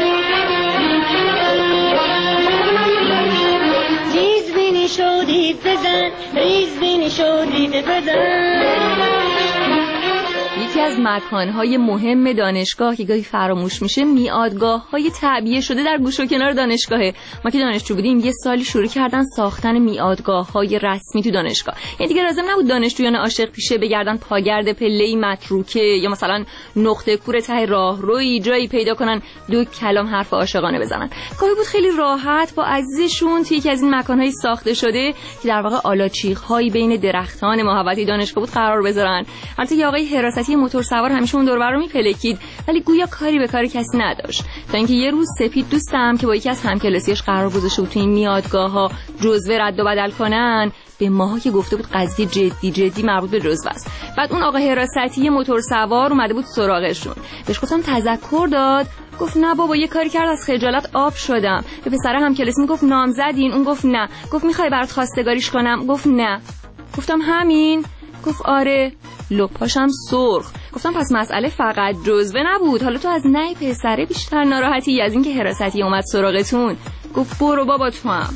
شدید بزن ریز بینی شدید بزن. یکی از مکانهای مهم دانشگاه که گاهی فراموش میشه میادگاه‌های تعبیه شده در گوش و کنار دانشگاهه. ما که دانشجو بودیم یه سالی شروع کردن ساختن میادگاه‌های رسمی تو دانشگاه. یعنی دیگه لازم نبود دانشجویان عاشق پیشه بگردن پاگرد پله‌ای متروکه یا مثلا نقطه کور ته راهروی جایی پیدا کنن دو کلام حرف عاشقانه بزنن. گاهی بود خیلی راحت با عزیزشون توی یکی از این مکان‌های ساخته شده که در واقع آلاچیق‌هایی بین درختان محوطه دانشگاه بود قرار بذارن. البته یه آقای حراستی موتور سوار همیشه اون دور و بر رو میپلکید، ولی گویا کاری به کار کسی نداشت. تا اینکه یه روز سپید دوستم که با یکی از همکلاسیاش قرار گذاشته بود تو این میادگاه‌ها جزوه رد و بدل کنن، به ماها که گفته بود قضیه جدی مربوط به جزوه است. بعد اون آقا حراستی موتور سوار اومده بود سراغشون. بهش گفتم تذکر داد، گفت نه بابا یه کاری کرد از خجالت آب شدم. به پسر همکلاسی میگفت نامزدین، اون گفت نه. گفت میخوای برات خواستگاریش کنم؟ گفت نه. گفتم همین؟ گفت آره. لپاشم سرخ. گفتم پس مسئله فقط جزوه نبود، حالا تو از نه پسره بیشتر ناراحتی از اینکه حراستی اومد سراغتون؟ گفت برو بابا تو هم.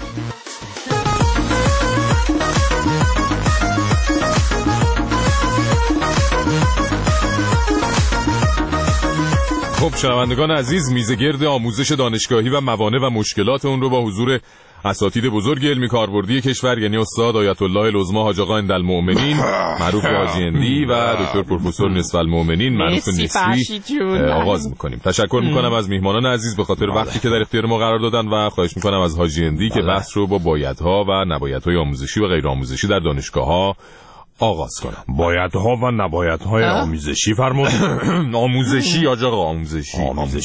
خب شنوندگان عزیز، میزگرد آموزش دانشگاهی و موانع و مشکلات اون رو با حضور اساتید بزرگ علمی کاربردی کشور، یعنی استاد آیت الله العظما حاج آقا عندالمؤمنین معروف به حاجی هندی و دکتر پروفسور نصف المؤمنین معروف نصفی آغاز میکنیم. تشکر میکنم از میهمانان عزیز به خاطر وقتی که در اختیار ما قرار دادن و خواهش میکنم از حاجی هندی که بحث رو با بایدها و نبایدهای آموزشی و غیر آموزشی در دانشگاه‌ها آغاز کنم. بایدها و نبایدهای آموزشی فرمودید؟ آموزشی آقا آموزشی.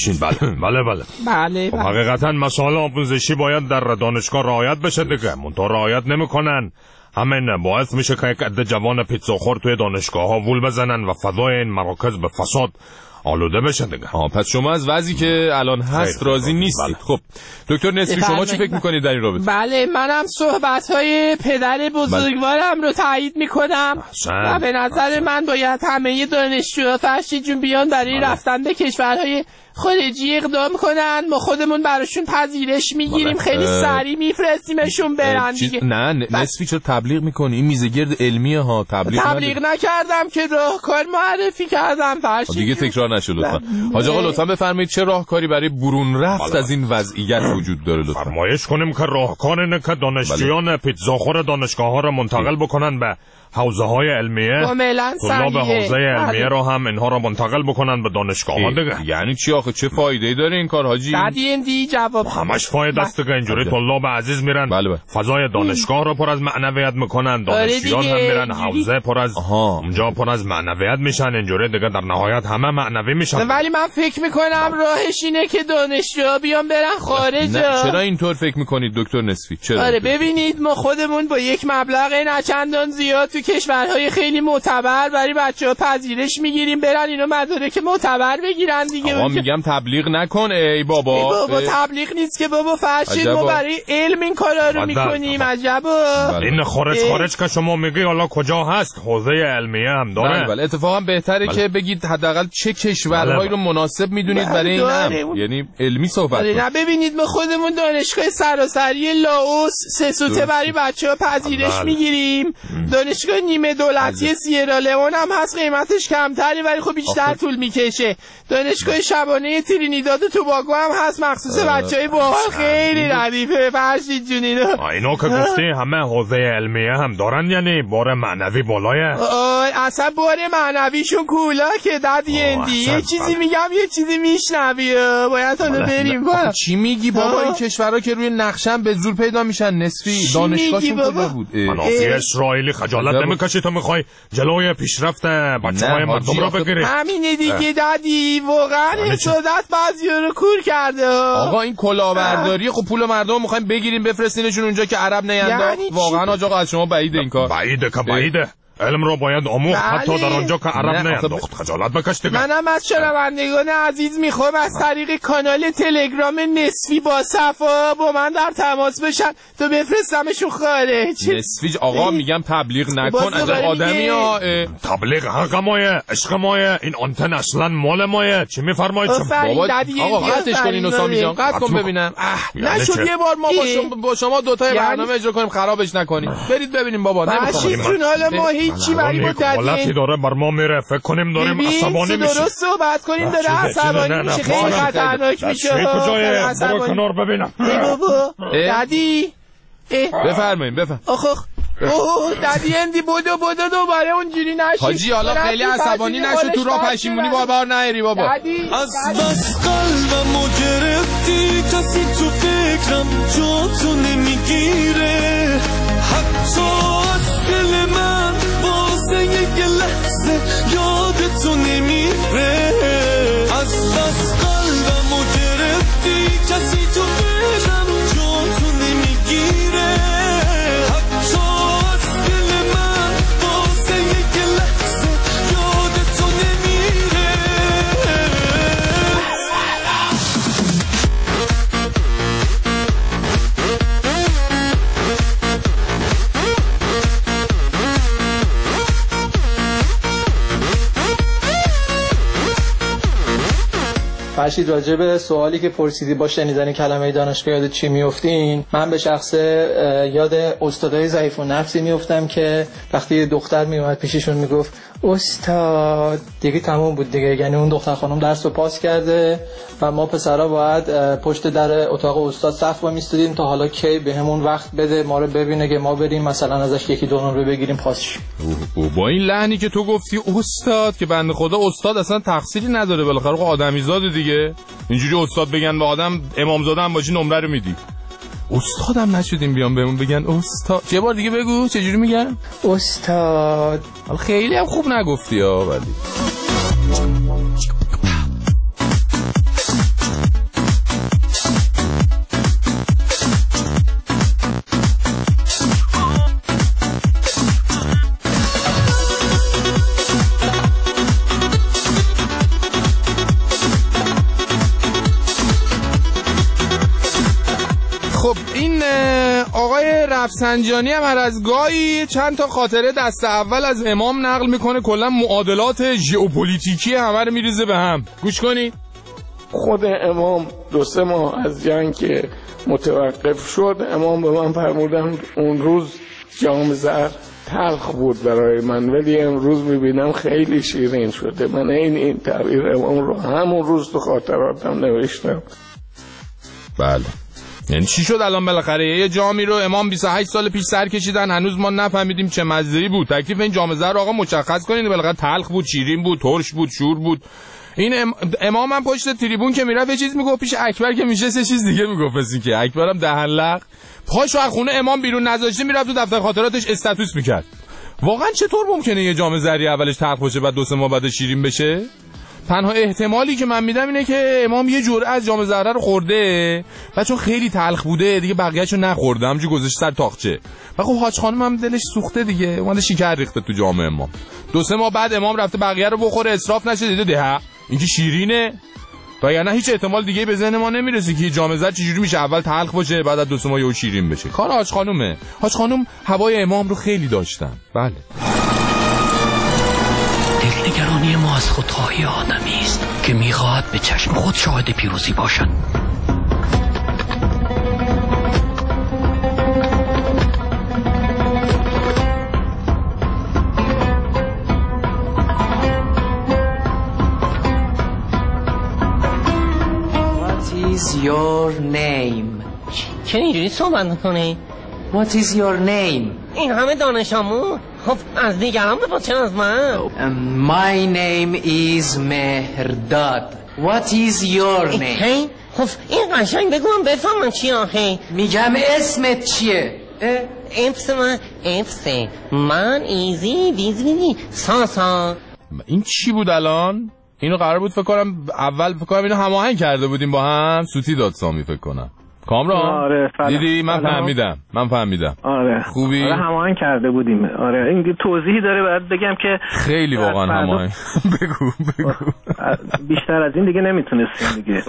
بله. خب حقیقتا مسائل آموزشی باید در دانشگاه رعایت بشه دیگه. منتها رعایت نمیکنن. همین باعث میشه که یک عده جوان پیتزاخور توی دانشگاه ها وول بزنن و فضای این مراکز به فساد آلوده بشه دیگه. پس شما از وضعی که الان هست راضی نیستید. خب دکتر نصفی شما چی فکر میکنید در این رابطه؟ بله منم صحبت‌های پدر بزرگوارم رو تایید میکنم و به نظر من باید همه دانشجوها فرشید جون بیان برای رفتن به کشورهای خارجی اقدام کنن. ما خودمون براشون پذیرش میگیریم، خیلی سریع میفرستیمشون برن دیگه. نه نصفی چرا تبلیغ میکنی؟ این میزگرد علمیه ها. تبلیغ نکردم که راهکار معرفی کردم فرشید دیگه. تکرار نشه لطفا. حاج آقا لطفا بفرمایید چه راهکاری برای برون رفت از این وضعیت وجود داره لطفا. فرمایش کنیم که راهکار اینه که دانشجویان پیتزاخور دانشگاه‌ها رو منتقل بکنن به حوزه های علمیه. طلاب حوزه علمیه رو هم اینها رو منتقل بکنن به دانشگاه‌ها دیگه. یعنی چی آخه؟ چه فایده‌ای داره این کار حاجی؟ دی جواب همش فایده است که اینجوری طلاب عزیز میرن فضای دانشگاه رو پر از معنویت میکنن، دانشجویان هم میرن حوزه پر از اونجا پر از معنویت میشن، اینجوری دیگه در نهایت همه معنوی میشن. ولی من فکر میکنم راهش اینه که دانشجوها بیان برن خارج. چرا اینطور فکر میکنید دکتر نصفی؟ چرا؟ آره ببینید ما خودمون با یک مبلغ نه چندان زیاد تو کشورهای خیلی معتبر برای بچه‌ها پذیرش میگیریم برن اینو مدارک معتبر بگیرن دیگه. آقا میگم تبلیغ نکن ای بابا. تبلیغ نیست که بابا فرشید، ما برای علم این کارا رو میکنیم. عجبا. این خارج که شما میگی حالا کجا هست؟ حوزه علمیه هم داره. بله اتفاقا بهتره که بگید حداقل چه کشورهایی رو مناسب میدونید برای این هم. یعنی علمی صحبت نه ببینید ما خودمون دانشگاه سراسری لاوس 3 سوته برای بچه‌ها پذیرش میگیریم. دانشگاه نیمه دولتی سیرالئون هم هست، قیمتش کمتره ولی خب بیشتر طول میکشه. دانشگاه شبانه ترینیداد و توباگو هم هست مخصوص بچهای باحال، خیلی ردیفه فرشید جون. اینا که گفتی همه حوزه علمیه هم دارن، یعنی بار معنوی بالایه. اصلا بار معنویشون کولا که دادی اندی. یه چیزی میگم یه چیزی میشنوی، باید حالا بریم. چی میگی بابا؟ این کشورها که روی نقشه‌ام به زور پیدا میشن. نصفی دانشگاهشون کجا بود؟ منافی اسرائیلی خجالت نمیکشی تو میخوای جلوی پیشرفت بچه‌های مردم رو بگیری؟ همینه دیگه دادی، واقعا حسادت بعضیا رو کور کرده. آقا این کلاهبرداری خب پول مردم میخوایم بگیریم بفرستینشون اونجا که عرب نینداخت. واقعا آقا از شما بعیده این کار. بعیده علم رو باید آموخت حتی در آنجا که عرب نینداخت. خجالت بکش دیگه. منم از شنوندگان عزیز میخوام از طریق کانال تلگرام نصفی با صفا با من در تماس بشن تا بفرستمشون خارج. نصفی آقا میگم تبلیغ نکن از آدمی ها. تبلیغ حق مایه، عشق مایه، این آنتن اصلا مال مایه. چی میفرمایید بابا؟ آقا قطعش کنین سامی جان، قطع کن ببینم. نشد یه بار ما با شما دو تا برنامه اجرا کنیم خرابش نکنیم. برید ببینیم بابا. نمیخوام چی برای ما حالتی داره بر ما میره، فکر کنیم داریم عصبانی میشه. درست صحبت کنیم داره عصبانی میشه، خیلی خطرناک میشه. کجایه؟ برو کنار ببینم. بابا دادی بفرمایید دادی اندی بودو دوباره اونجوری نشی حاجی. حالا خیلی عصبانی نشو، تو راه پشیمونی بار نهری بابا. از بس قلبمو گرفتی، کسی تو فکرم جا تو نمیگیره، حتی از دل من واسه یک لحظه یاد تو نمیره. فرشید راجع به سوالی که پرسیدی با شنیدن کلمه دانشگاه یاد چی میافتین؟ من به شخص یاد استادای ضعیف النفسی میافتم که وقتی یه دختر میومد پیششون میگفت استاد، دیگه تموم بود دیگه. یعنی اون دختر خانم درس رو پاس کرده و ما پسرا باید پشت در اتاق استاد صف وایمیستادیم تا حالا کی بهمون وقت بده ما رو ببینه که ما بریم مثلا ازش یکی دو نمره بگیریم پاسش. با این لحنی که تو گفتی استاد، که بنده خدا استاد اصلا تقصیری نداره، بالاخره آدمیزاده دیگه. اینجوری استاد بگن به آدم امامزاده هم باشی نمره رو میدی. استادم نشدیم بیان بهمون بگن استاد. چه بار دیگه بگو چجوری میگن؟ استاد. خیلی هم خوب نگفتی ها. ولی آقای رفسنجانی هم هر از گاهی چند تا خاطره دست اول از امام نقل میکنه، کلا معادلات ژئوپلیتیکی همه رو میریزه به هم. گوش کنید. خود امام 2-3 ماه از جنگ که متوقف شد، امام به من فرمودن اون روز جام زر تلخ بود برای من، ولی امروز میبینم خیلی شیرین شده. من این تعبیر امام رو همون روز تو خاطراتم نوشتم. بله، یعنی چی شد الان بالاخره یه جامی رو امام 28 سال پیش سر کشیدن، هنوز ما نفهمیدیم چه مزه‌ای بود. تکلیف این جام زر آقا مشخص کنین، بالاخره تلخ بود، شیرین بود، ترش بود، شور بود. این امام هم پشت تریبون که میرفت یه چیز میگفت، پیش اکبر که میشه سه چیز دیگه میگفت. پس این که اکبرم دهن لق پاشو از خونه امام بیرون نذاشته میرفت تو دفتر خاطراتش استاتوس میکرد. واقعا چطور ممکنه یه جام زری اولش تلخ باشه بعد 2-3 ماه بعد شیرین بشه؟ تنها احتمالی که من میدم اینه که امام یه جرعه از جام زره رو خورده و چون خیلی تلخ بوده دیگه بقیه‌شو نخورده، همونجوری گذاشته سر تاقچه. و خب حاج خانم هم دلش سوخته دیگه، اومده شکر ریخته تو جام امام. 2-3 ماه بعد امام رفته بقیه رو بخوره، اسراف نشه، دیده ده اینکه شیرینه. و یا نه هیچ احتمال دیگه به ذهن ما نمیرسه که جام زر چجوری میشه اول تلخ باشه بعد از 2-3 ماه یهو شیرین بشه. کار حاج خانومه. حاج خانم هوای امام رو خیلی داشتن. بله. دلنگرانی ما از خودخواهی آدمی است که میخواهد به چشم خود شاهد پیروزی باشد. What is your name? چرا اینجوری صحبت میکنی؟ What is your name? این همه دانش آموز. خب از دیگران بپرس، چرا از من؟ My name is مهرداد. What is your name? خب این قشنگ بگو من بفهمم چی آخه. میگم اسمت چیه؟ اسم من ایزی بیزی ساسا. این چی بود الان؟ اینو قرار بود فکر کنم اول فکر کنم اینو هماهنگ کرده بودیم با هم، سوتی داد سامی فکر کنم. کامران آره دیدی من فهمیدم. آره خوبی؟ آره هماهنگ کرده بودیم. آره این توضیحی داره باید بگم که خیلی واقعا هماهنگ. بگو بیشتر از این دیگه نمیتونستیم دیگه.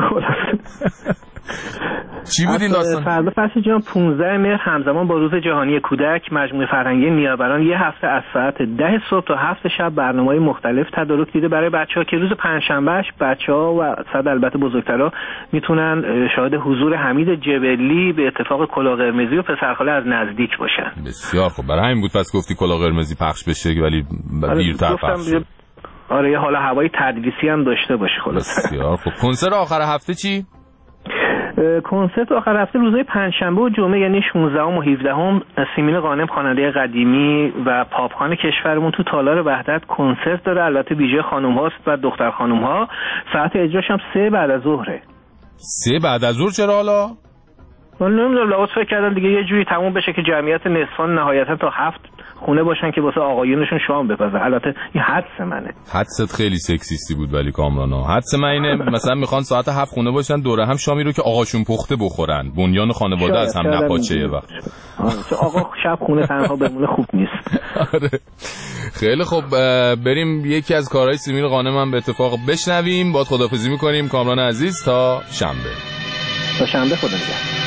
چی بود این داستان؟ فردا فصل جان 15 مهر همزمان با روز جهانی کودک، مجموعه فرهنگی نیاوران یه هفته از ساعت 10 صبح تا 7 شب برنامه‌های مختلف تدارک دیده برای بچه‌ها که روز پنجشنبهش بچه‌ها و صد البته بزرگترها میتونن شاهد حضور حمید جبلی به اتفاق کلاه قرمزی و پسرخاله از نزدیک باشن. بسیار خب، برای همین بود پس گفتی کلاه قرمزی پخش بشه ولی دیرتر پخش شد. آره یه حالا هوای تدریسی هم داشته باشه خلاص. بسیار خب. کنسرت آخر هفته چی؟ کنسرت آخر هفته روزهای پنجشنبه و جمعه یعنی 16 و 17 سیمین قانم خواننده قدیمی و پاپخوان کشورمون تو تالار وحدت کنسرت داره. البته ویژه خانم هاست و دختر خانم ها. ساعت اجراش هم 3 بعد از ظهره. 3 بعد از ظهر چرا حالا؟ من نمیدونم، لحاظ فکر کردن دیگه یه جوری تموم بشه که جمعیت نصفان نهایتا تا 7 خونه باشن که واسه آقایونشون شام بپزن. البته این حدس منه. حدست خیلی سکسیستی بود ولی کامرانا. حدس من اینه مثلا میخوان ساعت 7 خونه باشن دوره هم شامی رو که آقاشون پخته بخورن. بنیان خانواده از هم نپاچه یه وقت. آقا شب خونه تنها بمونه خوب نیست. آره. خیلی خب بریم یکی از کارهای سیمین قانم هم به اتفاق بشنویم. باید خداحافظی میکنیم کامران عزیز تا شنبه. تا شنبه خدا نگهدار.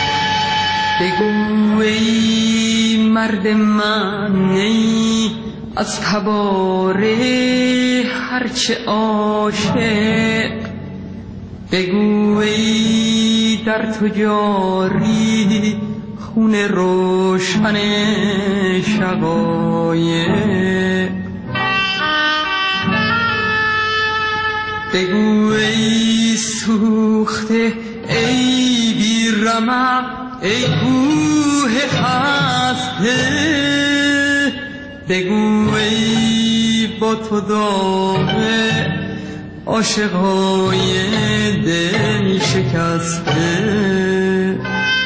بگو ای مرد من، ای از تباره هرچه عاشق بگو ای در تو جاری خون روشن شقایق بگو ای سوخته ای بی رمق ای کوه خسته بگو ای با تو داغه عاشقای دل شکسته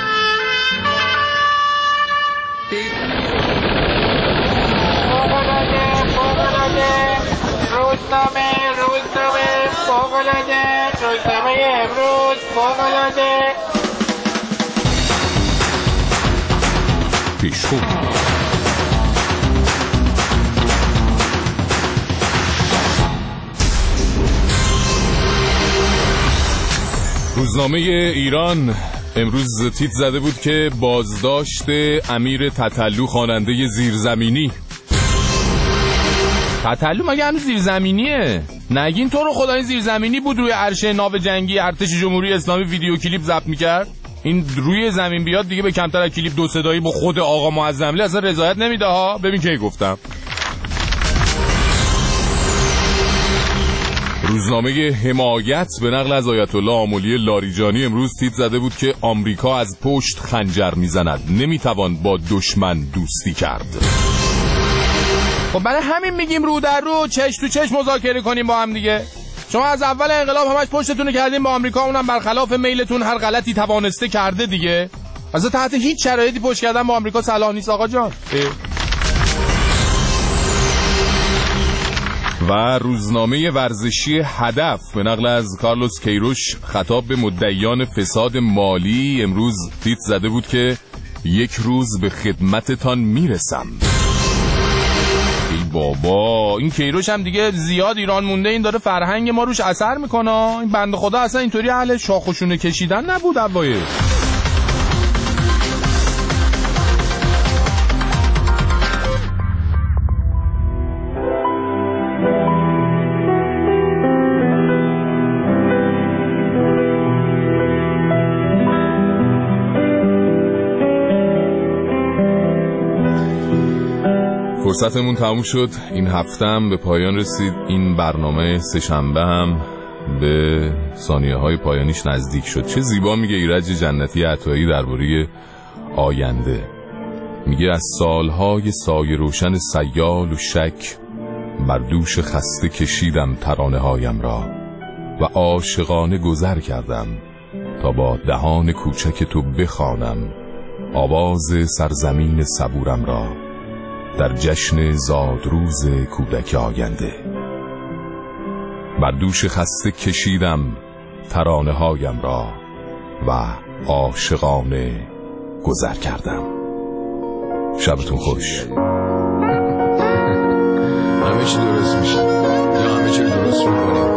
روزنامه امروز فوق‌العاده پیشخو روزنامه ایران امروز تیتر زده بود که بازداشت امیر تتلو خواننده زیرزمینی. تتلو مگه هنوز زیرزمینیه؟ نگین تو رو خدا این زیرزمینی بود روی عرشه ناو جنگی ارتش جمهوری اسلامی ویدیو کلیپ ضبط میکرد. این روی زمین بیاد دیگه به کمتر از کلیپ 2 صدایی با خود آقا معظملی اصلا رضایت نمیده ها. ببین کی گفتم. روزنامه حمایت به نقل از آیت الله آملی لاریجانی امروز تیتر زده بود که آمریکا از پشت خنجر میزند، نمیتوان با دشمن دوستی کرد. خب برای همین میگیم رو در رو چش تو چش مذاکره کنیم با هم دیگه. شما از اول انقلاب همش پشتتون رو کردیم با آمریکا، اونم برخلاف میلتون هر غلطی توانسته کرده دیگه. اصلا تحت هیچ شرایطی پشت کردن با آمریکا صلاح نیست آقا جان. و روزنامه ورزشی هدف به نقل از کارلوس کیروش خطاب به مدعیان فساد مالی امروز تیتر زده بود که یک روز به خدمتتان میرسم. ای بابا این کیروش هم دیگه زیاد ایران مونده، این داره فرهنگ ما روش اثر میکنه. این بنده خدا اصلا اینطوری اهل شاخوشونه کشیدن نبود اوایل. فرصتمون تموم شد، این هفته هم به پایان رسید. این برنامه سه‌شنبه هم به ثانیه‌های پایانیش نزدیک شد. چه زیبا میگه ایرج جنتی عطایی درباره آینده. میگه از سالهای سایه روشن سیال و شک بر دوش خسته کشیدم ترانه‌هایم را و عاشقانه گذر کردم تا با دهان کوچک تو بخوانم آواز سرزمین صبورم را در جشن زادروز کودک آینده. بر دوش خسته کشیدم ترانه هایم را و عاشقانه گذر کردم. شبتون خوش. همه چی درست میشه یا همه چی درست میکنیم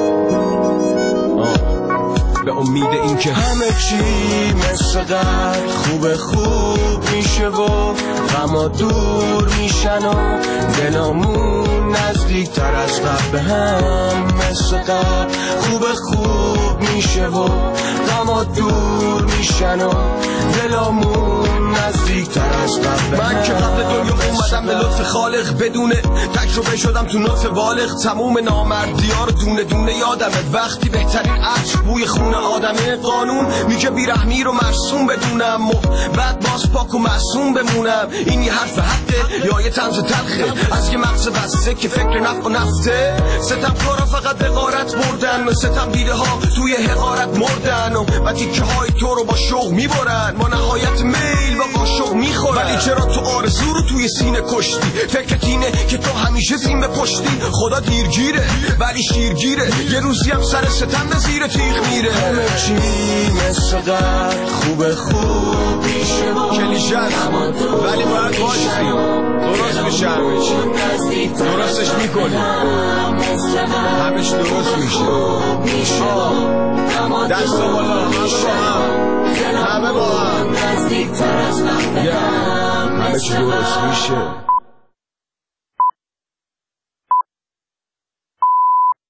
به امید این که همه چی مثل قبل خوب میشه و غما دور میشن و دلامون نزدیک تر از قبل به هم مثل قبل خوب میشه و غما دور میشن و دلامون نزدیک تر از قبل. من که قبل دنیا اومدم به لطف خالق بدون تجربه شدم تو نطف بالغ. تموم نامردیار دونه دونه یادمه وقتی بهترین عطر بوی خون آدمه. قانون میگه بیرحمی رو مرسوم بدونم و بعد باز پاک و معصوم بمونم. این یه حرف حقه یا یه طنز تلخه از یه مغز بسته که فکر نفع و نفته. ستم کارا فقط به غارت بردن، ستم دیده ها توی حقارت مردن و تیکه های تو رو با شوق میبرن. ما نهایت میل با قاشق میخورن. ولی چرا تو آرزو رو توی سینه کشتی؟ فکرت اینه که تو همیشه زین به پشتی. خدا دیرگیره ولی شیرگیره، یه روزی هم سر ستم به زیر تیغ میره. همه چی مثل قبل خوب میشه کلیشه ولی باید باشیم درست میشه. همه چی درستش میکنی همش درست میشه. دست و بالا همه با هم همه چی درست میشه.